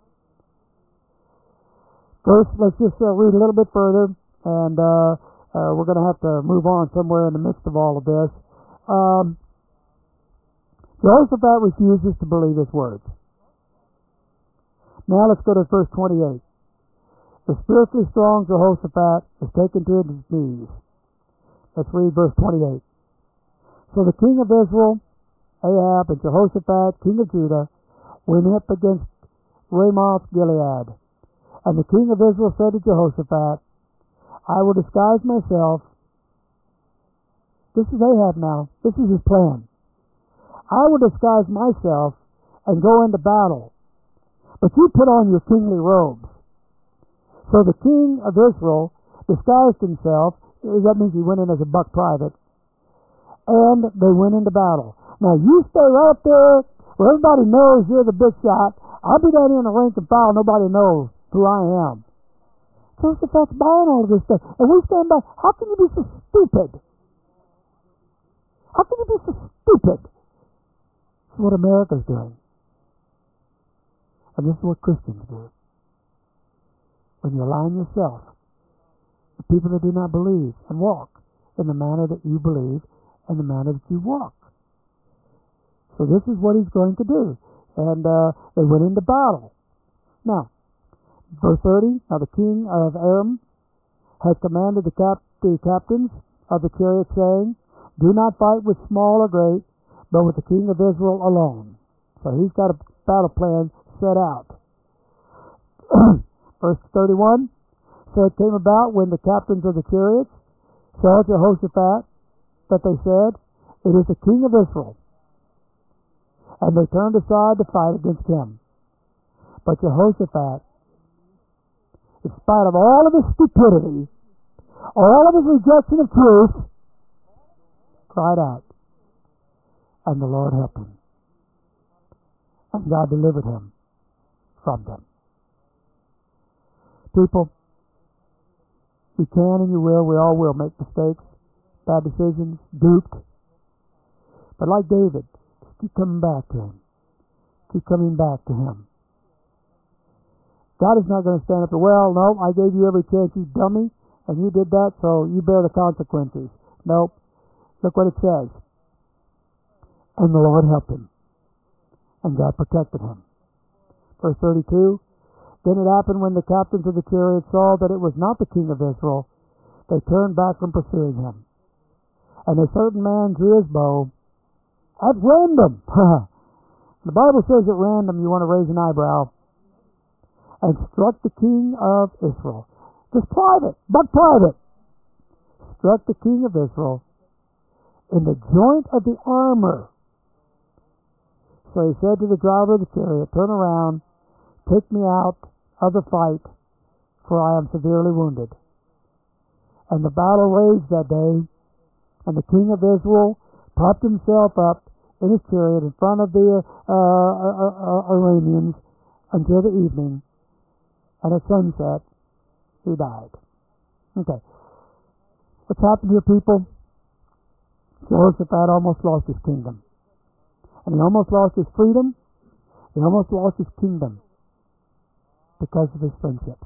First, let's just uh, read a little bit further. And uh, uh, we're going to have to move on somewhere in the midst of all of this. Um, Jehoshaphat refuses to believe his words. Now let's go to verse twenty-eight. The spiritually strong Jehoshaphat is taken to his knees. Let's read verse twenty-eight. So the king of Israel, Ahab, and Jehoshaphat, king of Judah, went up against Ramoth Gilead. And the king of Israel said to Jehoshaphat, I will disguise myself. This is Ahab now. This is his plan. I will disguise myself and go into battle. But you put on your kingly robes. So the king of Israel disguised himself. That means he went in as a buck private. And they went into battle. Now you stay right up there where everybody knows you're the big shot. I'll be down here in the rank and file. Nobody knows who I am. Jehoshaphat's buying all of this stuff. And we stand by. How can you be so stupid? How can you be so stupid? This is what America's doing. And this is what Christians do. When you align yourself with people that do not believe and walk in the manner that you believe and the manner that you walk. So this is what he's going to do. And uh, they went into battle. Now, verse thirty, now the king of Aram had commanded the, cap- the captains of the chariot, saying, Do not fight with small or great, but with the king of Israel alone. So he's got a battle plan set out. Verse thirty-one, So it came about when the captains of the chariots saw Jehoshaphat that they said, It is the king of Israel. And they turned aside to fight against him. But Jehoshaphat, in spite of all of his stupidity, all of his rejection of truth, cried out. And the Lord helped him. And God delivered him from them. People, you can and you will, we all will make mistakes, bad decisions, duped. But like David, just keep coming back to him. Keep coming back to him. God is not going to stand up and, well, no, I gave you every chance, you dummy, and you did that, so you bear the consequences. Nope. Look what it says. And the Lord helped him. And God protected him. Verse thirty-two, Then it happened when the captains of the chariots saw that it was not the king of Israel, they turned back from pursuing him. And a certain man drew his bow at random. The Bible says at random, you want to raise an eyebrow. and struck the king of Israel. Just private, but private. Struck the king of Israel in the joint of the armor. So he said to the driver of the chariot, turn around, take me out of the fight, for I am severely wounded. And the battle raged that day, and the king of Israel propped himself up in his chariot in front of the uh, uh, uh, Arameans until the evening, and at sunset he died. Okay. What's happened here, people? Jehoshaphat almost lost his kingdom. And he almost lost his freedom. He almost lost his kingdom because of his friendships.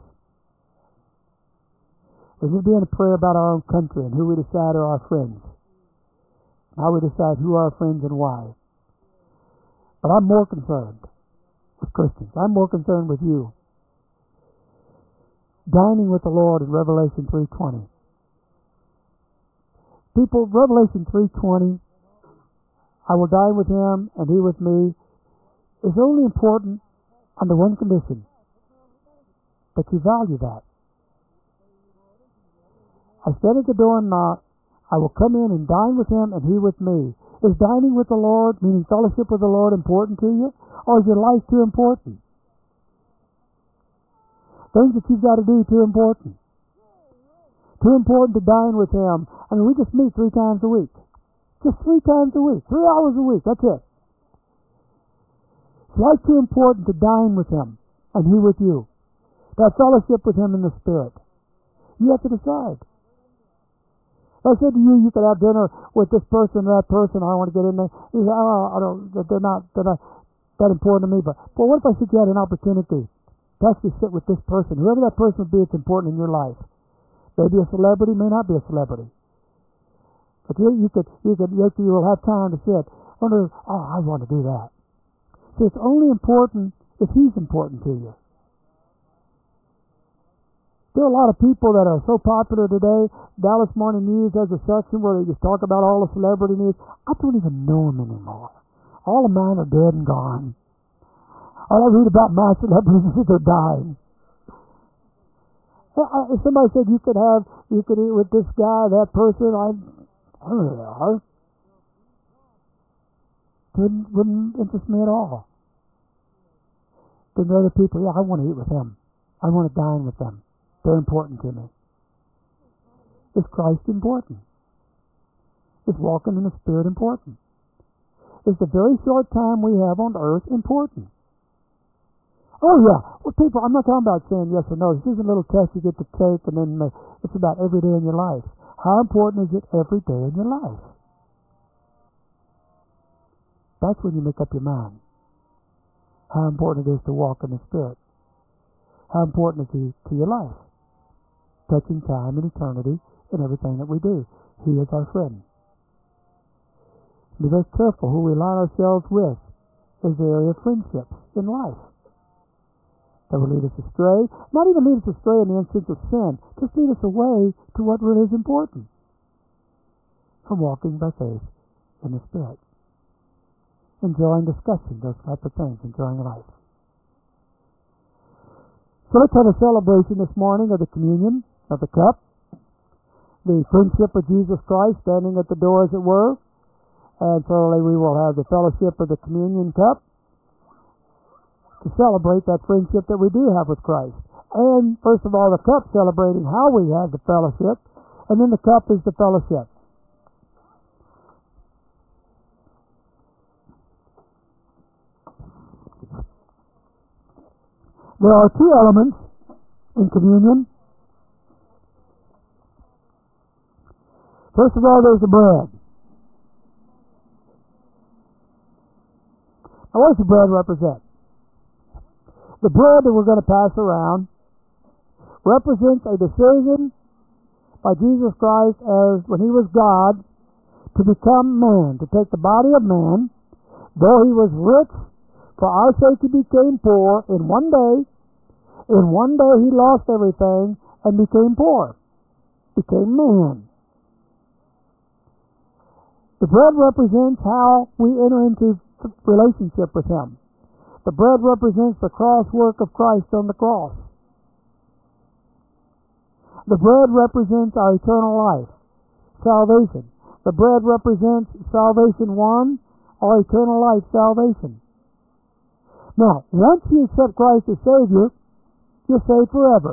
We need to be in a prayer about our own country and who we decide are our friends. How we decide who are our friends and why. But I'm more concerned with Christians. I'm more concerned with you. Dining with the Lord in Revelation three twenty. People, Revelation three twenty, I will dine with him and he with me, is only important under one condition, that you value that. I stand at the door and knock. I will come in and dine with him and he with me. Is dining with the Lord, meaning fellowship with the Lord, important to you? Or is your life too important? Things that you've got to do too important. Too important to dine with him. I mean, we just meet three times a week. Just three times a week. Three hours a week. That's it. It's life too important to dine with him and he with you. To have fellowship with him in the Spirit. You have to decide. If I said to you, you could have dinner with this person or that person, I want to get in there. You say, oh, I don't, they're not, they're not that important to me. But, but what if I said you had an opportunity to actually sit with this person? Whoever that person would be, it's important in your life. Maybe a celebrity, may not be a celebrity. But you, you could, you could, you, you will have time to sit. Wonder, oh, I want to do that. See, it's only important if he's important to you. There are a lot of people that are so popular today. Dallas Morning News has a section where they just talk about all the celebrity news. I don't even know them anymore. All of mine are dead and gone. All I read about my celebrities is they're dying. If somebody said you could have, you could eat with this guy, that person, I, I don't know who they are. Wouldn't, wouldn't interest me at all. Then there are other people, yeah, I want to eat with them. I want to dine with them. They're important to me. Is Christ important? Is walking in the Spirit important? Is the very short time we have on earth important? Oh yeah, well people, I'm not talking about saying yes or no. This isn't a little test you get to take and then uh, it's about every day in your life. How important is it every day in your life? That's when you make up your mind. How important it is to walk in the Spirit. How important it is to your life. Touching time and eternity in everything that we do. He is our friend. Be very careful who we align ourselves with is the area of friendships in life. That will lead us astray. Not even lead us astray in the instance of sin. Just lead us away to what really is important. From walking by faith in the Spirit. Enjoying discussing those types of things. Enjoying life. So let's have a celebration this morning of the communion, of the cup, the friendship of Jesus Christ standing at the door, as it were, and thirdly we will have the fellowship of the communion cup to celebrate that friendship that we do have with Christ. And first of all, the cup celebrating how we have the fellowship, and then the cup is the fellowship. There are two elements in communion. First of all, there's the bread. Now, what does the bread represent? The bread that we're going to pass around represents a decision by Jesus Christ as when he was God to become man, to take the body of man, though he was rich, for our sake he became poor. In one day, in one day he lost everything and became poor, became man. The bread represents how we enter into relationship with him. The bread represents the cross work of Christ on the cross. The bread represents our eternal life, salvation. The bread represents salvation one, our eternal life salvation. Now, once you accept Christ as Savior, you're saved forever.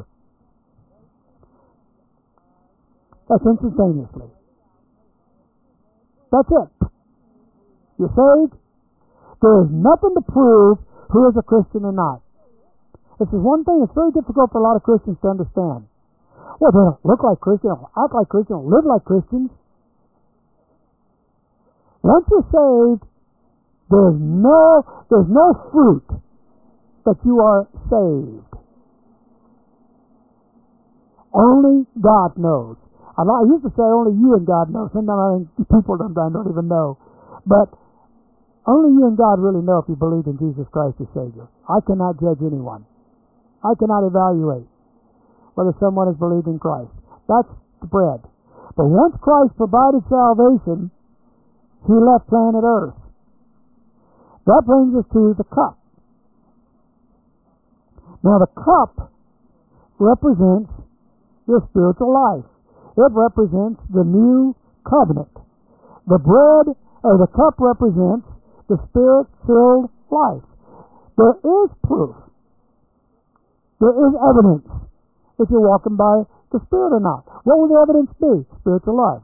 That's instantaneously. That's it. You're saved. There is nothing to prove who is a Christian or not. This is one thing that's very difficult for a lot of Christians to understand. Well, they don't look like Christians, they don't act like Christians, they don't live like Christians. Once you're saved, there's no, there's no fruit that you are saved. Only God knows. I used to say only you and God know. Sometimes I think people sometimes don't even know. But only you and God really know if you believe in Jesus Christ as Savior. I cannot judge anyone. I cannot evaluate whether someone has believed in Christ. That's the bread. But once Christ provided salvation, He left planet Earth. That brings us to the cup. Now the cup represents your spiritual life. It represents the new covenant. The bread or the cup represents the Spirit-filled life. There is proof. There is evidence if you're walking by the Spirit or not. What will the evidence be? Spiritual life.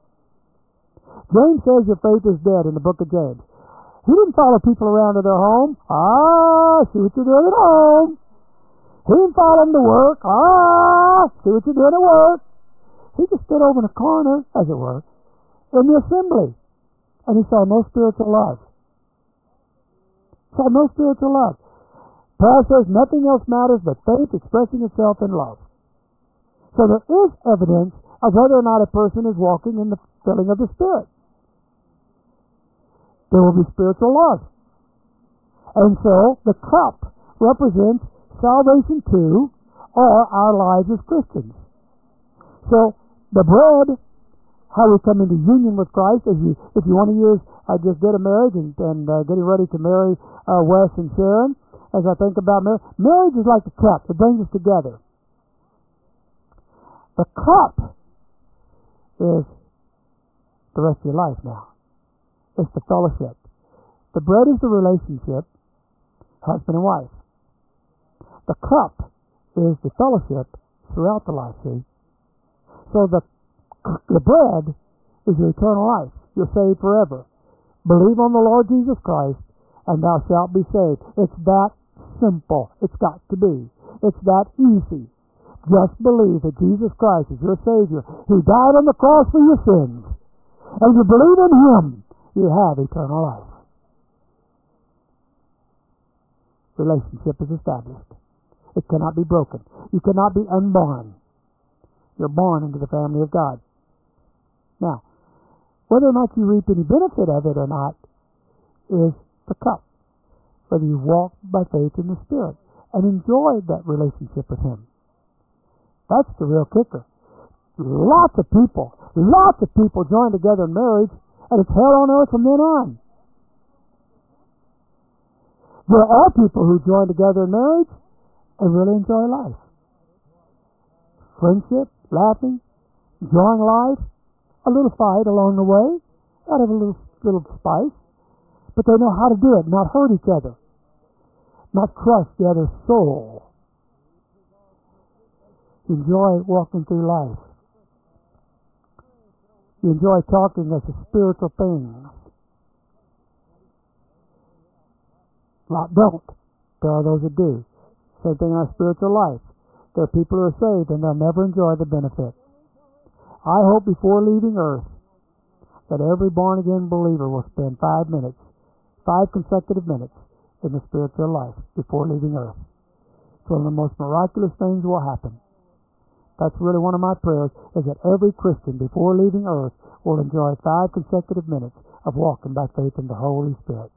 James says your faith is dead in the book of James. He didn't follow people around to their home. Ah, see what you're doing at home. He didn't follow them to work. Ah, see what you're doing at work. He just stood over in a corner, as it were, in the assembly. And he saw no spiritual love. Saw no spiritual love. Paul says nothing else matters but faith expressing itself in love. So there is evidence of whether or not a person is walking in the filling of the Spirit. There will be spiritual love. And so the cup represents salvation too, or our lives as Christians. So the bread, how we come into union with Christ, as you, if you want to use, I just did a marriage and, and uh, getting ready to marry uh, Wes and Sharon. As I think about marriage, marriage is like the cup. It brings us together. The cup is the rest of your life now. It's the fellowship. The bread is the relationship, husband and wife. The cup is the fellowship throughout the life, see? So the, the bread is your eternal life. You're saved forever. Believe on the Lord Jesus Christ, and thou shalt be saved. It's that simple. It's got to be. It's that easy. Just believe that Jesus Christ is your Savior. He died on the cross for your sins. And you believe in Him, you have eternal life. Relationship is established. It cannot be broken. You cannot be unborn. You're born into the family of God. Now, whether or not you reap any benefit of it or not is the cup. Whether you walk by faith in the Spirit and enjoy that relationship with Him. That's the real kicker. Lots of people, lots of people join together in marriage, and it's hell on earth from then on. There are people who join together in marriage and really enjoy life. Friendship, laughing, enjoying life, a little fight along the way, out of a little, little spice, but they know how to do it, not hurt each other, not crush the other's soul. You enjoy walking through life. You enjoy talking as a spiritual thing. A lot don't. There are those that do. Same thing in our spiritual life. There are people who are saved and they'll never enjoy the benefit. I hope before leaving earth that every born-again believer will spend five minutes, five consecutive minutes in the spiritual life before leaving earth. It's one of the most miraculous things will happen. That's really one of my prayers, is that every Christian before leaving earth will enjoy five consecutive minutes of walking by faith in the Holy Spirit.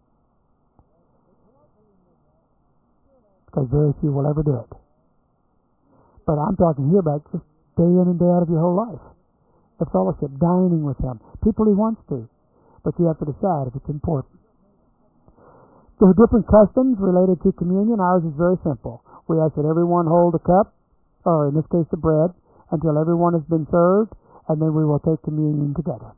Because very few will ever do it. But I'm talking here about just day in and day out of your whole life. The fellowship, dining with Him. People He wants to. But you have to decide if it's important. There are different customs related to communion. Ours is very simple. We ask that everyone hold a cup, or in this case the bread, until everyone has been served, and then we will take communion together.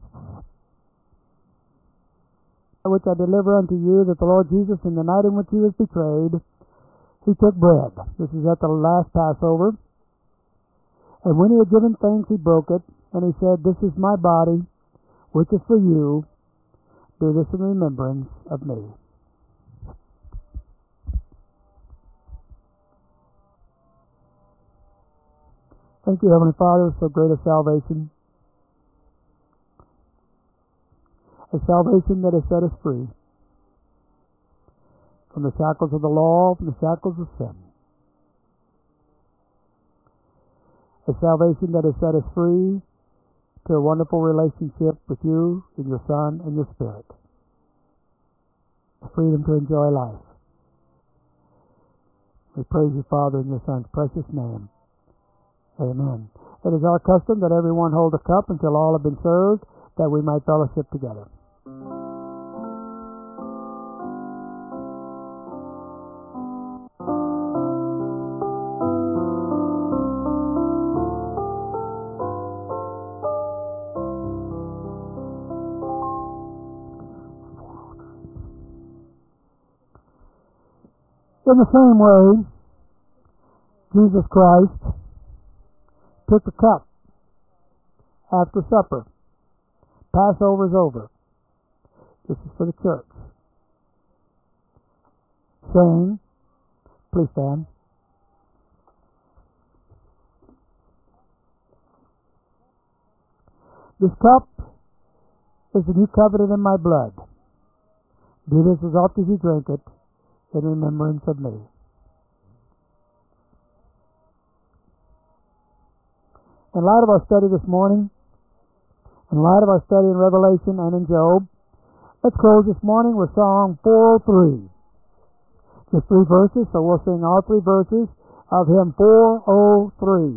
Which I deliver unto you, that the Lord Jesus, in the night in which he was betrayed, he took bread. This is at the last Passover. And when he had given thanks, he broke it, and he said, This is my body, which is for you. Do this in remembrance of me. Thank you, Heavenly Father, for so great a salvation. A salvation that has set us free from the shackles of the law, from the shackles of sin. A salvation that has set us free to a wonderful relationship with you and your Son and your Spirit. The freedom to enjoy life. We praise you, Father, in your Son's precious name. Amen. It is our custom that everyone hold a cup until all have been served, that we might fellowship together. In the same way, Jesus Christ took the cup after supper. Passover is over. This is for the church. Saying, please stand. This cup is the new covenant in my blood. Do this as oft as you drink it in remembrance of me. In light of our study this morning, in light of our study in Revelation and in Job, let's close this morning with Psalm four oh three. Just three verses, so we'll sing all three verses of hymn four oh three.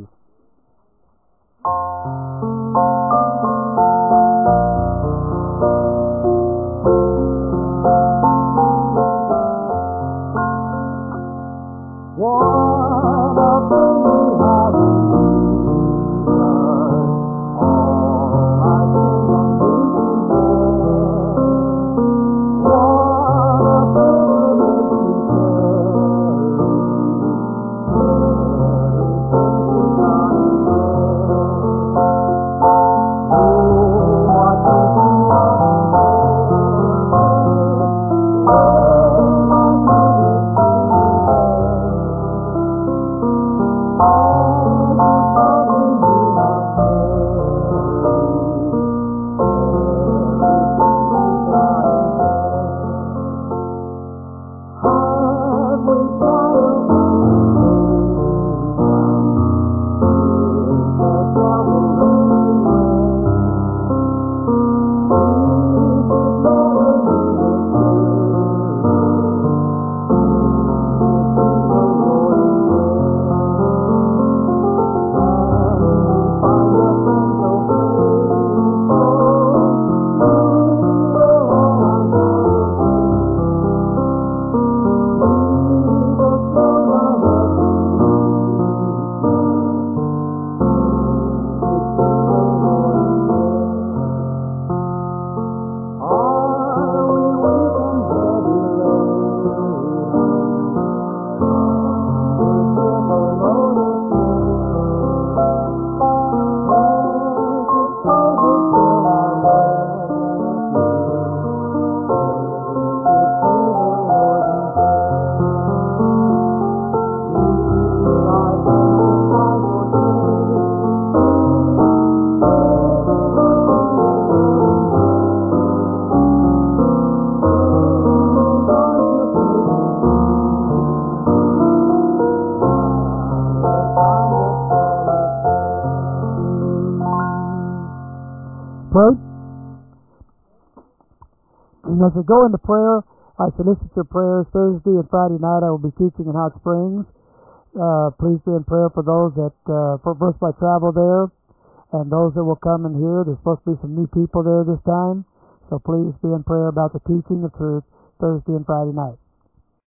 And as we go into prayer, I solicit your prayers. Thursday and Friday night I will be teaching in Hot Springs. Uh, please be in prayer for those that, uh, for First by Travel there, and those that will come and hear. There's supposed to be some new people there this time, so please be in prayer about the teaching of truth Thursday and Friday night.